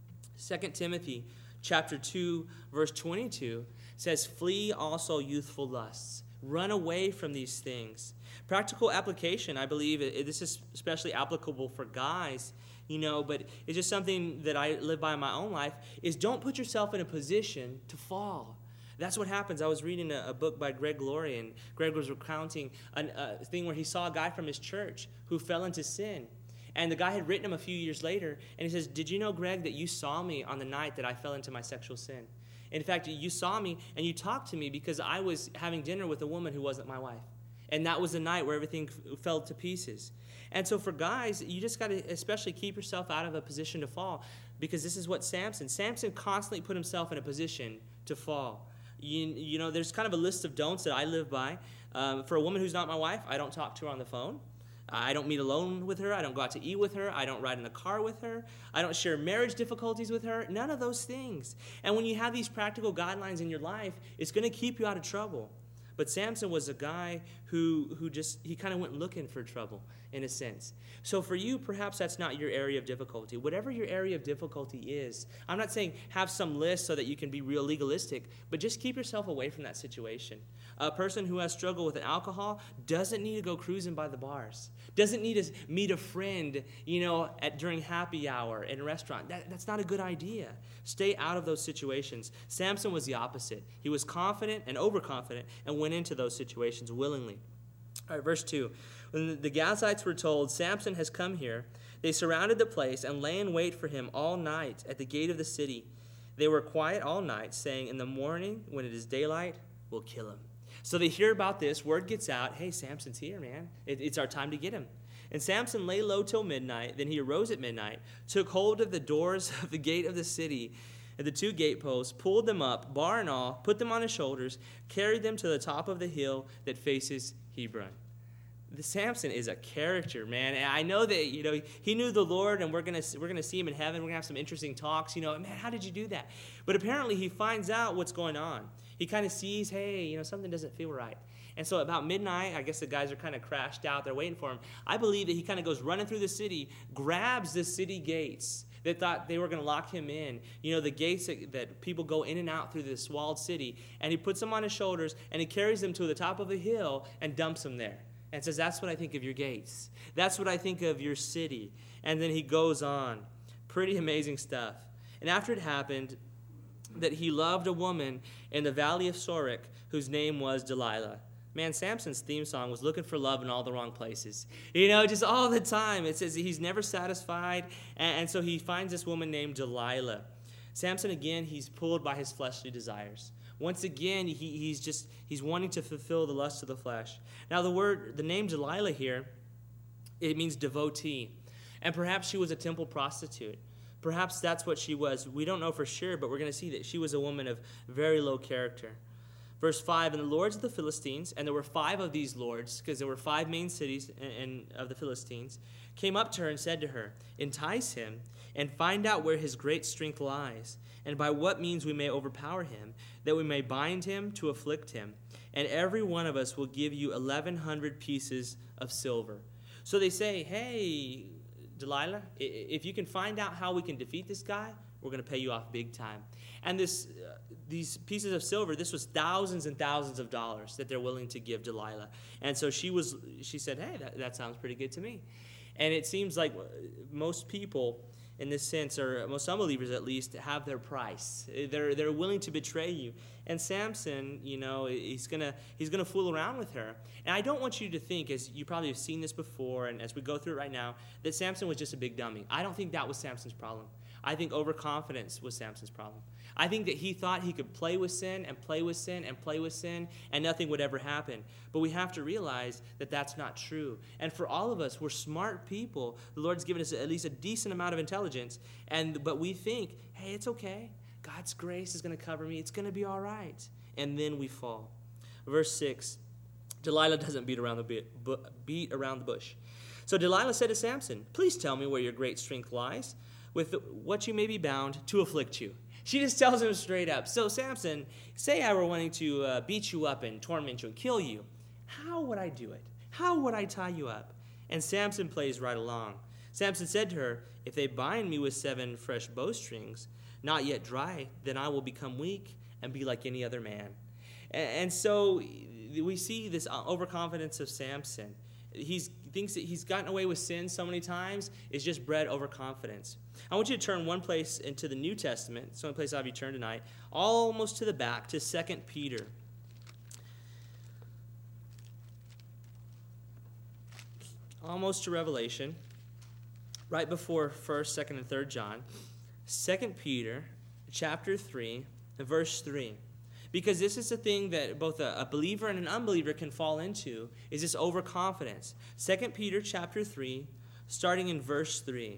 Speaker 1: 2 Timothy chapter 2, verse 22 says, "Flee also youthful lusts." Run away from these things. Practical application, I believe, this is especially applicable for guys, but it's just something that I live by in my own life, is don't put yourself in a position to fall. That's what happens. I was reading a book by Greg Laurie, and Greg was recounting a thing where he saw a guy from his church who fell into sin. And the guy had written him a few years later, and he says, "Did you know, Greg, that you saw me on the night that I fell into my sexual sin? In fact, you saw me and you talked to me because I was having dinner with a woman who wasn't my wife. And that was the night where everything fell to pieces." And so for guys, you just got to especially keep yourself out of a position to fall, because this is what Samson constantly put himself in a position to fall. There's kind of a list of don'ts that I live by. For a woman who's not my wife, I don't talk to her on the phone. I don't meet alone with her. I don't go out to eat with her. I don't ride in a car with her. I don't share marriage difficulties with her. None of those things. And when you have these practical guidelines in your life, it's going to keep you out of trouble. But Samson was a guy who he kind of went looking for trouble, in a sense. So for you, perhaps that's not your area of difficulty. Whatever your area of difficulty is, I'm not saying have some list so that you can be real legalistic, but just keep yourself away from that situation. A person who has struggled with alcohol doesn't need to go cruising by the bars, doesn't need to meet a friend, during happy hour in a restaurant. That's not a good idea. Stay out of those situations. Samson was the opposite. He was confident and overconfident and went into those situations willingly. All right, verse 2. When the Gazites were told, "Samson has come here," they surrounded the place and lay in wait for him all night at the gate of the city. They were quiet all night, saying, "In the morning, when it is daylight, we'll kill him." So they hear about this. Word gets out. "Hey, Samson's here, man. It's our time to get him." And Samson lay low till midnight. Then he arose at midnight, took hold of the doors of the gate of the city, and the two gateposts, pulled them up, bar and all, put them on his shoulders, carried them to the top of the hill that faces Hebron. Samson is a character, man. And I know that he knew the Lord, and we're gonna see him in heaven. We're gonna have some interesting talks. Man, how did you do that? But apparently, he finds out what's going on. He kind of sees, hey, something doesn't feel right. And so about midnight, I guess the guys are kind of crashed out. They're waiting for him. I believe that he kind of goes running through the city, grabs the city gates. They thought they were going to lock him in. The gates that people go in and out through this walled city. And he puts them on his shoulders, and he carries them to the top of a hill and dumps them there. and says, that's what I think of your gates. That's what I think of your city. And then he goes on. Pretty amazing stuff. And after it happened, that he loved a woman in the valley of Sorek whose name was Delilah. Man, Samson's theme song was looking for love in all the wrong places. Just all the time. It says he's never satisfied, and so he finds this woman named Delilah. Samson, again, he's pulled by his fleshly desires. Once again, he's wanting to fulfill the lust of the flesh. Now, the name Delilah here, it means devotee. And perhaps she was a temple prostitute. Perhaps that's what she was. We don't know for sure, but we're going to see that she was a woman of very low character. Verse 5, and the lords of the Philistines, and there were 5 of these lords, because there were 5 main cities of the Philistines, came up to her and said to her, entice him, and find out where his great strength lies, and by what means we may overpower him, that we may bind him to afflict him. And every one of us will give you 1,100 pieces of silver. So they say, hey, Delilah, if you can find out how we can defeat this guy, we're going to pay you off big time. And these pieces of silver, this was thousands and thousands of dollars that they're willing to give Delilah. And so she said, hey, that sounds pretty good to me. And it seems like most people in this sense, or most unbelievers at least, have their price. They're willing to betray you. And Samson, he's gonna fool around with her. And I don't want you to think, as you probably have seen this before, and as we go through it right now, that Samson was just a big dummy. I don't think that was Samson's problem. I think overconfidence was Samson's problem. I think that he thought he could play with sin and play with sin and play with sin, and nothing would ever happen. But we have to realize that that's not true. And for all of us, we're smart people. The Lord's given us at least a decent amount of intelligence, but we think, hey, it's okay. God's grace is going to cover me. It's going to be all right. And then we fall. Verse 6, Delilah doesn't beat around the bush. So Delilah said to Samson, please tell me where your great strength lies, with what you may be bound to afflict you. She just tells him straight up. So Samson, say I were wanting to beat you up and torment you and kill you. How would I do it? How would I tie you up? And Samson plays right along. Samson said to her, if they bind me with 7 fresh bowstrings, not yet dry, then I will become weak and be like any other man. And so we see this overconfidence of Samson. He thinks that he's gotten away with sin so many times. It's just bred overconfidence. I want you to turn one place into the New Testament. It's the only place I'll have you turn tonight. Almost to the back, to 2 Peter. Almost to Revelation. Right before 1st, 2nd, and 3rd John. 2 Peter, chapter 3, and verse 3. Because this is the thing that both a believer and an unbeliever can fall into, is this overconfidence. 2 Peter chapter 3, starting in verse 3.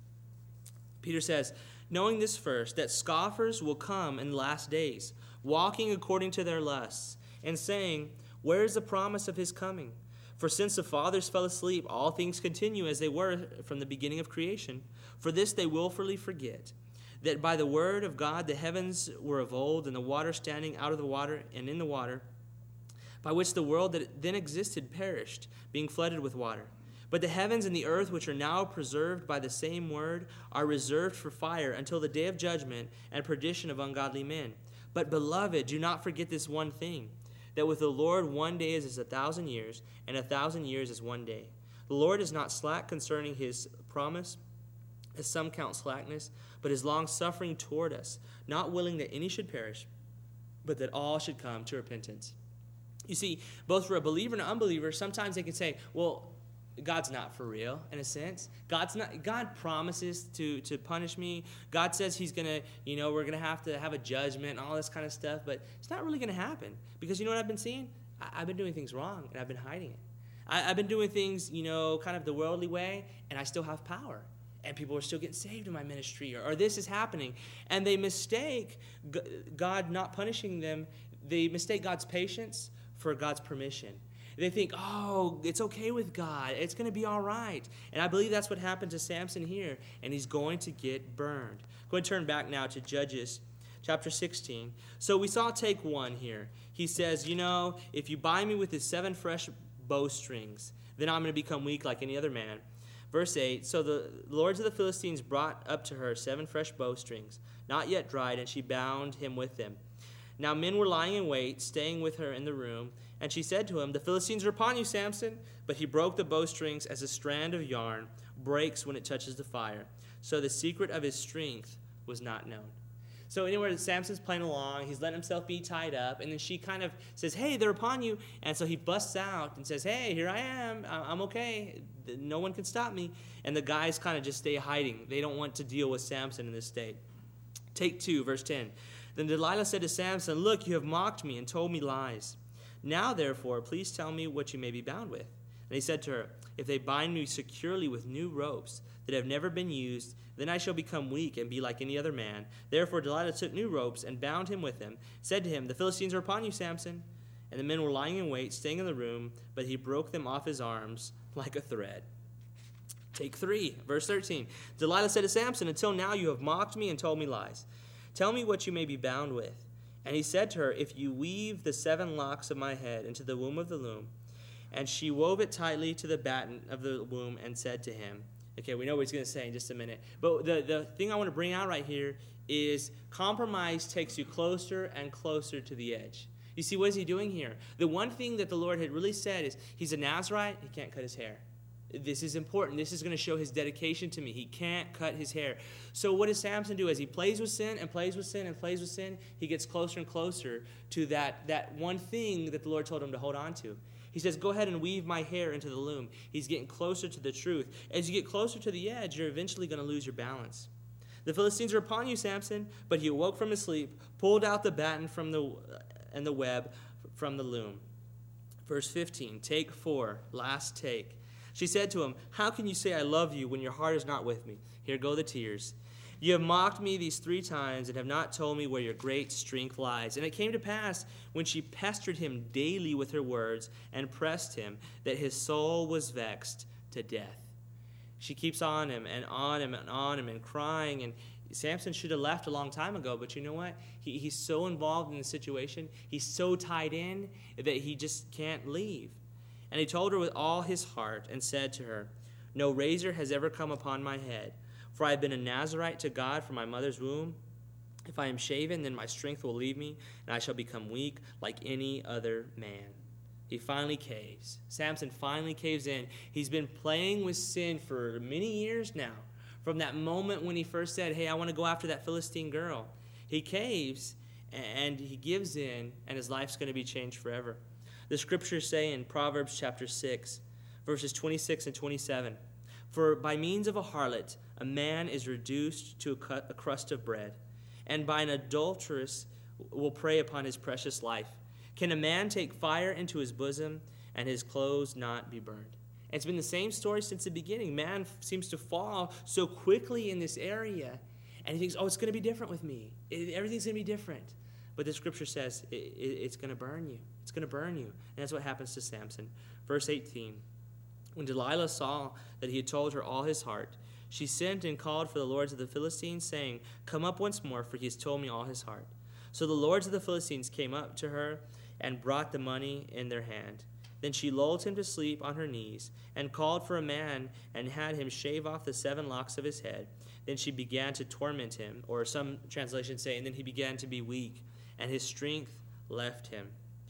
Speaker 1: Peter says, knowing this first, that scoffers will come in the last days, walking according to their lusts, and saying, where is the promise of his coming? For since the fathers fell asleep, all things continue as they were from the beginning of creation. For this they willfully forget, that by the word of God the heavens were of old, and the water standing out of the water and in the water, by which the world that then existed perished, being flooded with water. But the heavens and the earth, which are now preserved by the same word, are reserved for fire until the day of judgment and perdition of ungodly men. But, beloved, do not forget this one thing, that with the Lord 1 day is as 1,000 years, and 1,000 years is 1 day. The Lord is not slack concerning his promise, as some count slackness, but is long-suffering toward us, not willing that any should perish, but that all should come to repentance. You see, both for a believer and an unbeliever, sometimes they can say, well, God's not for real, in a sense. God promises to punish me. God says he's going to, we're going to have a judgment and all this kind of stuff, but it's not really going to happen. Because you know what I've been seeing? I've been doing things wrong, and I've been hiding it. I've been doing things, kind of the worldly way, and I still have power. And people are still getting saved in my ministry, or this is happening. And they mistake God not punishing them. They mistake God's patience for God's permission. They think, oh, it's okay with God. It's going to be all right. And I believe that's what happened to Samson here, and he's going to get burned. Go ahead and turn back now to Judges chapter 16. So we saw take 1 here. He says, if you bind me with his 7 fresh bowstrings, then I'm going to become weak like any other man. Verse 8, so the lords of the Philistines brought up to her 7 fresh bowstrings, not yet dried, and she bound him with them. Now men were lying in wait, staying with her in the room. And she said to him, "The Philistines are upon you, Samson." But he broke the bowstrings as a strand of yarn breaks when it touches the fire. So the secret of his strength was not known. So anywhere Samson's playing along, he's letting himself be tied up, and then she kind of says, "Hey, they're upon you." And so he busts out and says, "Hey, here I am. I'm okay. No one can stop me." And the guys kind of just stay hiding. They don't want to deal with Samson in this state. Take 2, verse 10. Then Delilah said to Samson, "Look, you have mocked me and told me lies. Now, therefore, please tell me what you may be bound with." And he said to her, "If they bind me securely with new ropes that have never been used, then I shall become weak and be like any other man." Therefore Delilah took new ropes and bound him with them, said to him, "The Philistines are upon you, Samson." And the men were lying in wait, staying in the room, but he broke them off his arms like a thread. Take 3, verse 13. Delilah said to Samson, "Until now you have mocked me and told me lies. Tell me what you may be bound with." And he said to her, "If you weave the 7 locks of my head into the womb of the loom." And she wove it tightly to the batten of the womb and said to him, okay, we know what he's going to say in just a minute. But the thing I want to bring out right here is compromise takes you closer and closer to the edge. You see, what is he doing here? The one thing that the Lord had really said is, he's a Nazirite, he can't cut his hair. This is important. This is going to show his dedication to me. He can't cut his hair. So what does Samson do? As he plays with sin and plays with sin and plays with sin, he gets closer and closer to that one thing that the Lord told him to hold on to. He says, "Go ahead and weave my hair into the loom." He's getting closer to the truth. As you get closer to the edge, you're eventually going to lose your balance. "The Philistines are upon you, Samson." But he awoke from his sleep, pulled out the batten and the web from the loom. Verse 15, take 4, last take. She said to him, "How can you say I love you when your heart is not with me?" Here go the tears. "You have mocked me these 3 times and have not told me where your great strength lies." And it came to pass, when she pestered him daily with her words and pressed him, that his soul was vexed to death. She keeps on him and on him and on him and crying. And Samson should have left a long time ago, but you know what? He's so involved in the situation. He's so tied in that he just can't leave. And he told her with all his heart and said to her, "No razor has ever come upon my head, for I have been a Nazirite to God from my mother's womb. If I am shaven, then my strength will leave me, and I shall become weak like any other man." He finally caves. Samson finally caves in. He's been playing with sin for many years now. From that moment when he first said, "Hey, I want to go after that Philistine girl." He caves, and he gives in, and his life's going to be changed forever. The scriptures say in Proverbs chapter 6, verses 26 and 27, "For by means of a harlot, a man is reduced to a crust of bread, and by an adulteress will prey upon his precious life. Can a man take fire into his bosom and his clothes not be burned?" And it's been the same story since the beginning. Man seems to fall so quickly in this area, and he thinks, "Oh, it's going to be different with me. Everything's going to be different." But the scripture says it's going to burn you. It's going to burn you. And that's what happens to Samson. Verse 18, when Delilah saw that he had told her all his heart, she sent and called for the lords of the Philistines, saying, "Come up once more, for he has told me all his heart." So the lords of the Philistines came up to her and brought the money in their hand. Then she lulled him to sleep on her knees and called for a man and had him shave off the 7 locks of his head. Then she began to torment him, or some translations say, and then he began to be weak, and his strength left him.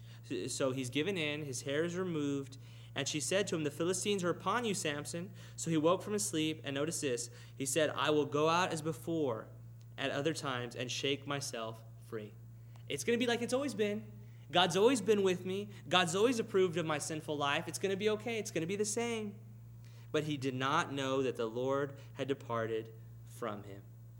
Speaker 1: So he's given in, his hair is removed, and she said to him, "The Philistines are upon you, Samson." So he woke from his sleep, and notice this, he said, "I will go out as before at other times and shake myself free." It's going to be like it's always been. God's always been with me. God's always approved of my sinful life. It's going to be okay. It's going to be the same. But he did not know that the Lord had departed from him.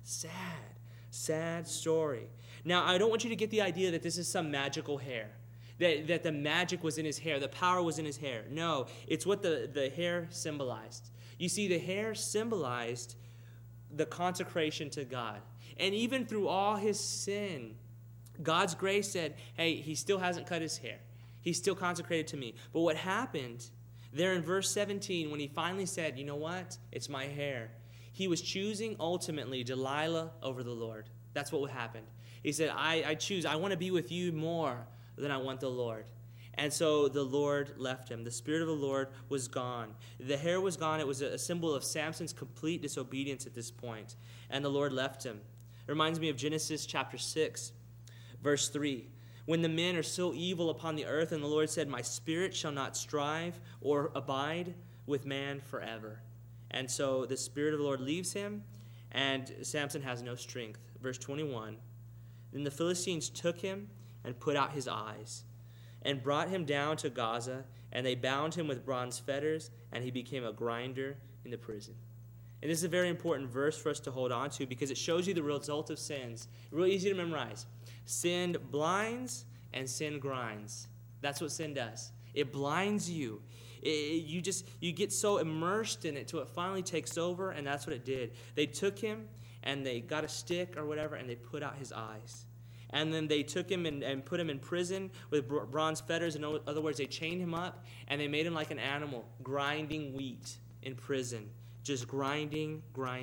Speaker 1: Sad, sad story. Now, I don't want you to get the idea that this is some magical hair, that the magic was in his hair, the power was in his hair. No, it's what the hair symbolized. You see, the hair symbolized the consecration to God. And even through all his sin, God's grace said, "Hey, he still hasn't cut his hair. He's still consecrated to me." But what happened there in verse 17, when he finally said, "You know what? It's my hair," he was choosing ultimately Delilah over the Lord. That's what happened. He said, I choose. I want to be with you more than I want the Lord. And so the Lord left him. The Spirit of the Lord was gone. The hair was gone. It was a symbol of Samson's complete disobedience at this point. And the Lord left him. It reminds me of Genesis chapter 6, verse 3. when the men are so evil upon the earth, and the Lord said, my spirit shall not strive or abide with man forever. And so the Spirit of the Lord leaves him, and Samson has no strength. Verse 21, then the Philistines took him and put out his eyes, and brought him down to Gaza, and they bound him with bronze fetters, and he became a grinder in the prison. And this is a very important verse for us to hold on to, because it shows you the result of sins. Really easy to memorize. Sin blinds and sin grinds. That's what sin does. It blinds you. You get so immersed in it till it finally takes over, and that's what it did. They took him, and they got a stick or whatever, and they put out his eyes. And then they took him and put him in prison with bronze fetters. In other words, they chained him up, and they made him like an animal, grinding wheat in prison. Just grinding.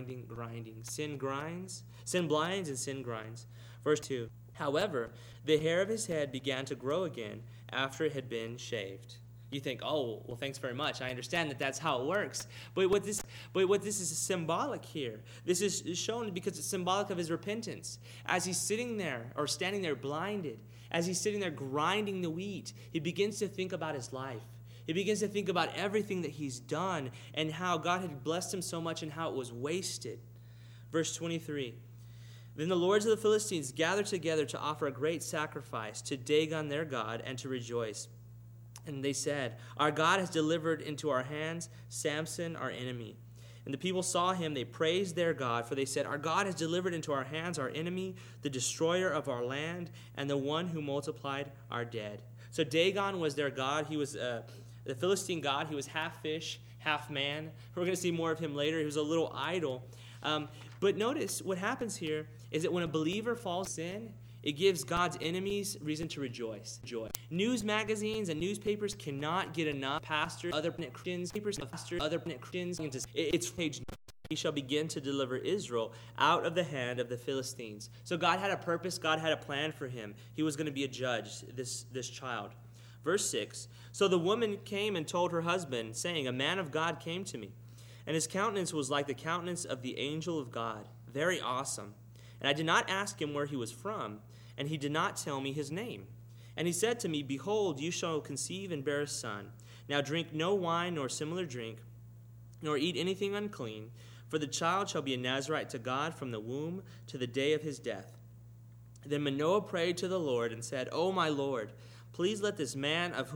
Speaker 1: Sin grinds, sin blinds, and sin grinds. Verse 2, however, the hair of his head began to grow again after it had been shaved. You think, oh, well, thanks very much. I understand that that's how it works. But what this is symbolic here. This is shown because it's symbolic of his repentance. As he's sitting there or standing there blinded, as he's sitting there grinding the wheat, he begins to think about his life. He begins to think about everything that he's done and how God had blessed him so much and how it was wasted. Verse 23, then the lords of the Philistines gathered together to offer a great sacrifice to Dagon their god and to rejoice. And they said, our God has delivered into our hands Samson, our enemy. And the people saw him, they praised their God, for they said, our God has delivered into our hands our enemy, the destroyer of our land, and the one who multiplied our dead. So Dagon was their god. He was the Philistine god. He was half fish, half man. We're going to see more of him later. He was a little idol. But notice what happens here is that when a believer falls in, it gives God's enemies reason to rejoice. Joy. News magazines and newspapers cannot get enough. Pastors, other Christians, it's page 9. He shall begin to deliver Israel out of the hand of the Philistines. So God had a purpose. God had a plan for him. He was going to be a judge, this child. Verse 6, so the woman came and told her husband, saying, a man of God came to me, and his countenance was like the countenance of the angel of God, very awesome. And I did not ask him where he was from, and he did not tell me his name. And he said to me, behold, you shall conceive and bear a son. Now drink no wine nor similar drink, nor eat anything unclean, for the child shall be a Nazarite to God from the womb to the day of his death. Then Manoah prayed to the Lord and said, O my Lord, please let the man of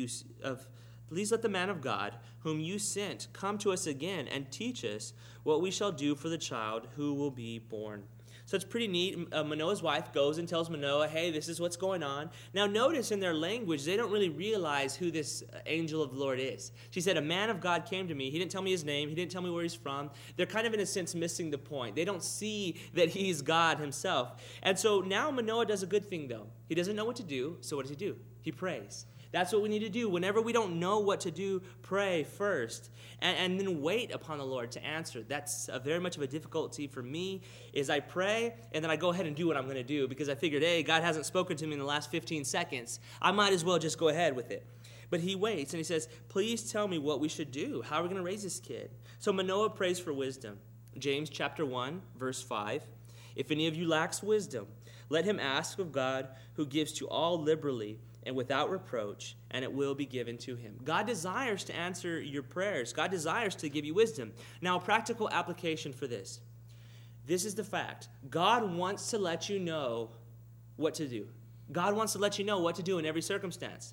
Speaker 1: God whom you sent come to us again and teach us what we shall do for the child who will be born. So it's pretty neat. Manoah's wife goes and tells Manoah, hey, this is what's going on. Now notice in their language, they don't really realize who this angel of the Lord is. She said, a man of God came to me. He didn't tell me his name. He didn't tell me where he's from. They're kind of, in a sense, missing the point. They don't see that he's God himself. And so now Manoah does a good thing, though. He doesn't know what to do, so what does he do? He prays. That's what we need to do. Whenever we don't know what to do, pray first and then wait upon the Lord to answer. That's very much of a difficulty for me, is I pray and then I go ahead and do what I'm going to do because I figured, hey, God hasn't spoken to me in the last 15 seconds. I might as well just go ahead with it. But he waits and he says, please tell me what we should do. How are we going to raise this kid? So Manoah prays for wisdom. James chapter 1, verse 5. If any of you lacks wisdom, let him ask of God, who gives to all liberally and without reproach, and it will be given to him. God desires to answer your prayers. God desires to give you wisdom. Now, a practical application for this. This is the fact. God wants to let you know what to do. God wants to let you know what to do in every circumstance.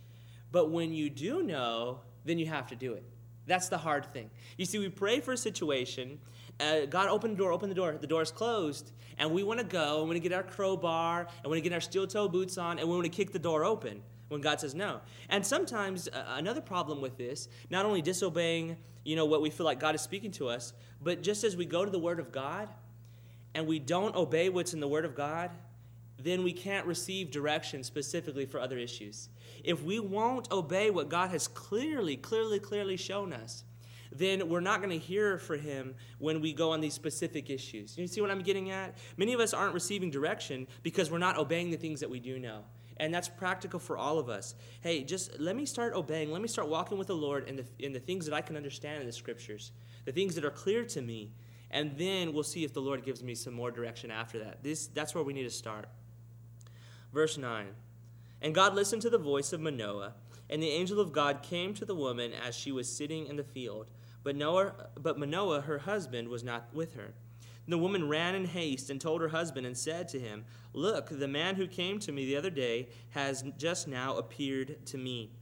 Speaker 1: But when you do know, then you have to do it. That's the hard thing. You see, we pray for a situation. God, open the door. The door's closed. And we want to go, and we want to get our crowbar, and we want to get our steel-toe boots on, and we want to kick the door open when God says no. And sometimes another problem with this, not only disobeying, what we feel like God is speaking to us, but just as we go to the Word of God, and we don't obey what's in the Word of God, then we can't receive direction specifically for other issues. If we won't obey what God has clearly shown us, then we're not going to hear from him when we go on these specific issues. You see what I'm getting at? Many of us aren't receiving direction because we're not obeying the things that we do know. And that's practical for all of us. Hey, just let me start obeying. Let me start walking with the Lord in the things that I can understand in the Scriptures, the things that are clear to me. And then we'll see if the Lord gives me some more direction after that. That's where we need to start. Verse 9. And God listened to the voice of Manoah, and the angel of God came to the woman as she was sitting in the field. But Manoah, her husband, was not with her. The woman ran in haste and told her husband and said to him, "Look, the man who came to me the other day has just now appeared to me."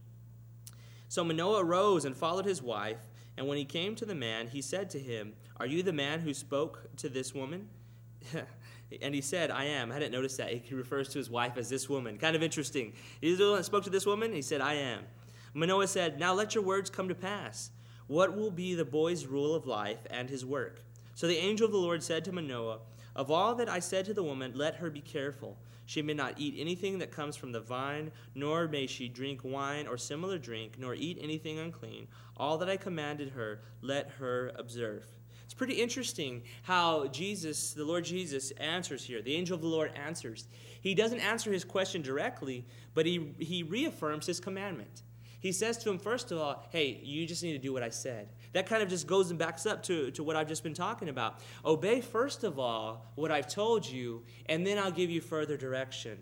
Speaker 1: So Manoah arose and followed his wife, and when he came to the man, he said to him, "Are you the man who spoke to this woman?" And he said, "I am." I didn't notice that. He refers to his wife as this woman. Kind of interesting. He's the one that spoke to this woman? He said, "I am." Manoah said, "Now let your words come to pass. What will be the boy's rule of life and his work?" So the angel of the Lord said to Manoah, "Of all that I said to the woman, let her be careful. She may not eat anything that comes from the vine, nor may she drink wine or similar drink, nor eat anything unclean. All that I commanded her, let her observe." It's pretty interesting how Jesus, the Lord Jesus, answers here. The angel of the Lord answers. He doesn't answer his question directly, but he reaffirms his commandment. He says to him, first of all, hey, you just need to do what I said. That kind of just goes and backs up to what I've just been talking about. Obey, first of all, what I've told you, and then I'll give you further direction.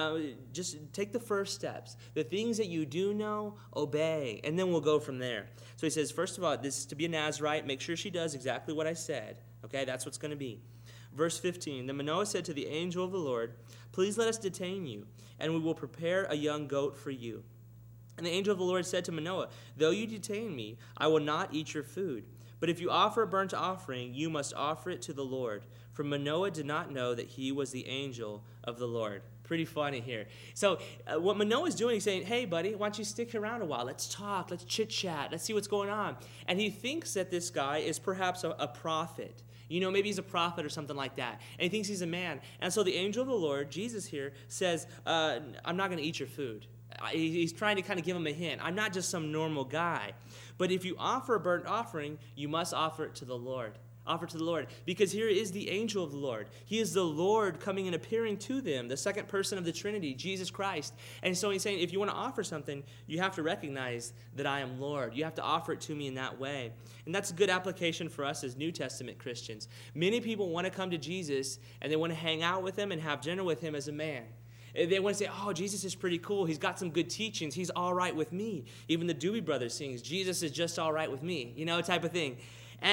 Speaker 1: Just take the first steps. The things that you do know, obey, and then we'll go from there. So he says, first of all, this is to be a Nazirite. Make sure she does exactly what I said. Okay, that's what's going to be. Verse 15, Then Manoah said to the angel of the Lord, "Please let us detain you, and we will prepare a young goat for you." And the angel of the Lord said to Manoah, "Though you detain me, I will not eat your food. But if you offer a burnt offering, you must offer it to the Lord." For Manoah did not know that he was the angel of the Lord. Pretty funny here. So what Manoah is doing, he's saying, "Hey, buddy, why don't you stick around a while? Let's talk. Let's chit-chat. Let's see what's going on." And he thinks that this guy is perhaps a prophet. You know, maybe he's a prophet or something like that. And he thinks he's a man. And so the angel of the Lord, Jesus here, says, "I'm not going to eat your food." He's trying to kind of give him a hint. I'm not just some normal guy. But if you offer a burnt offering, you must offer it to the Lord. Offer it to the Lord. Because here is the angel of the Lord. He is the Lord coming and appearing to them, the second person of the Trinity, Jesus Christ. And so he's saying, if you want to offer something, you have to recognize that I am Lord. You have to offer it to me in that way. And that's a good application for us as New Testament Christians. Many people want to come to Jesus, and they want to hang out with him and have dinner with him as a man. They want to say, "Oh, Jesus is pretty cool. He's got some good teachings. He's all right with me." Even the Doobie Brothers sings, "Jesus is just all right with me," type of thing.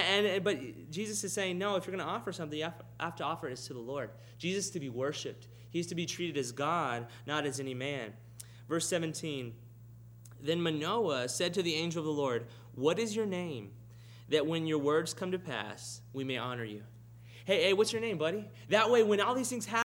Speaker 1: But Jesus is saying, no, if you're going to offer something, you have to offer it to the Lord. Jesus is to be worshipped. He's to be treated as God, not as any man. Verse 17, Then Manoah said to the angel of the Lord, "What is your name? That when your words come to pass, we may honor you." Hey, what's your name, buddy? That way, when all these things happen,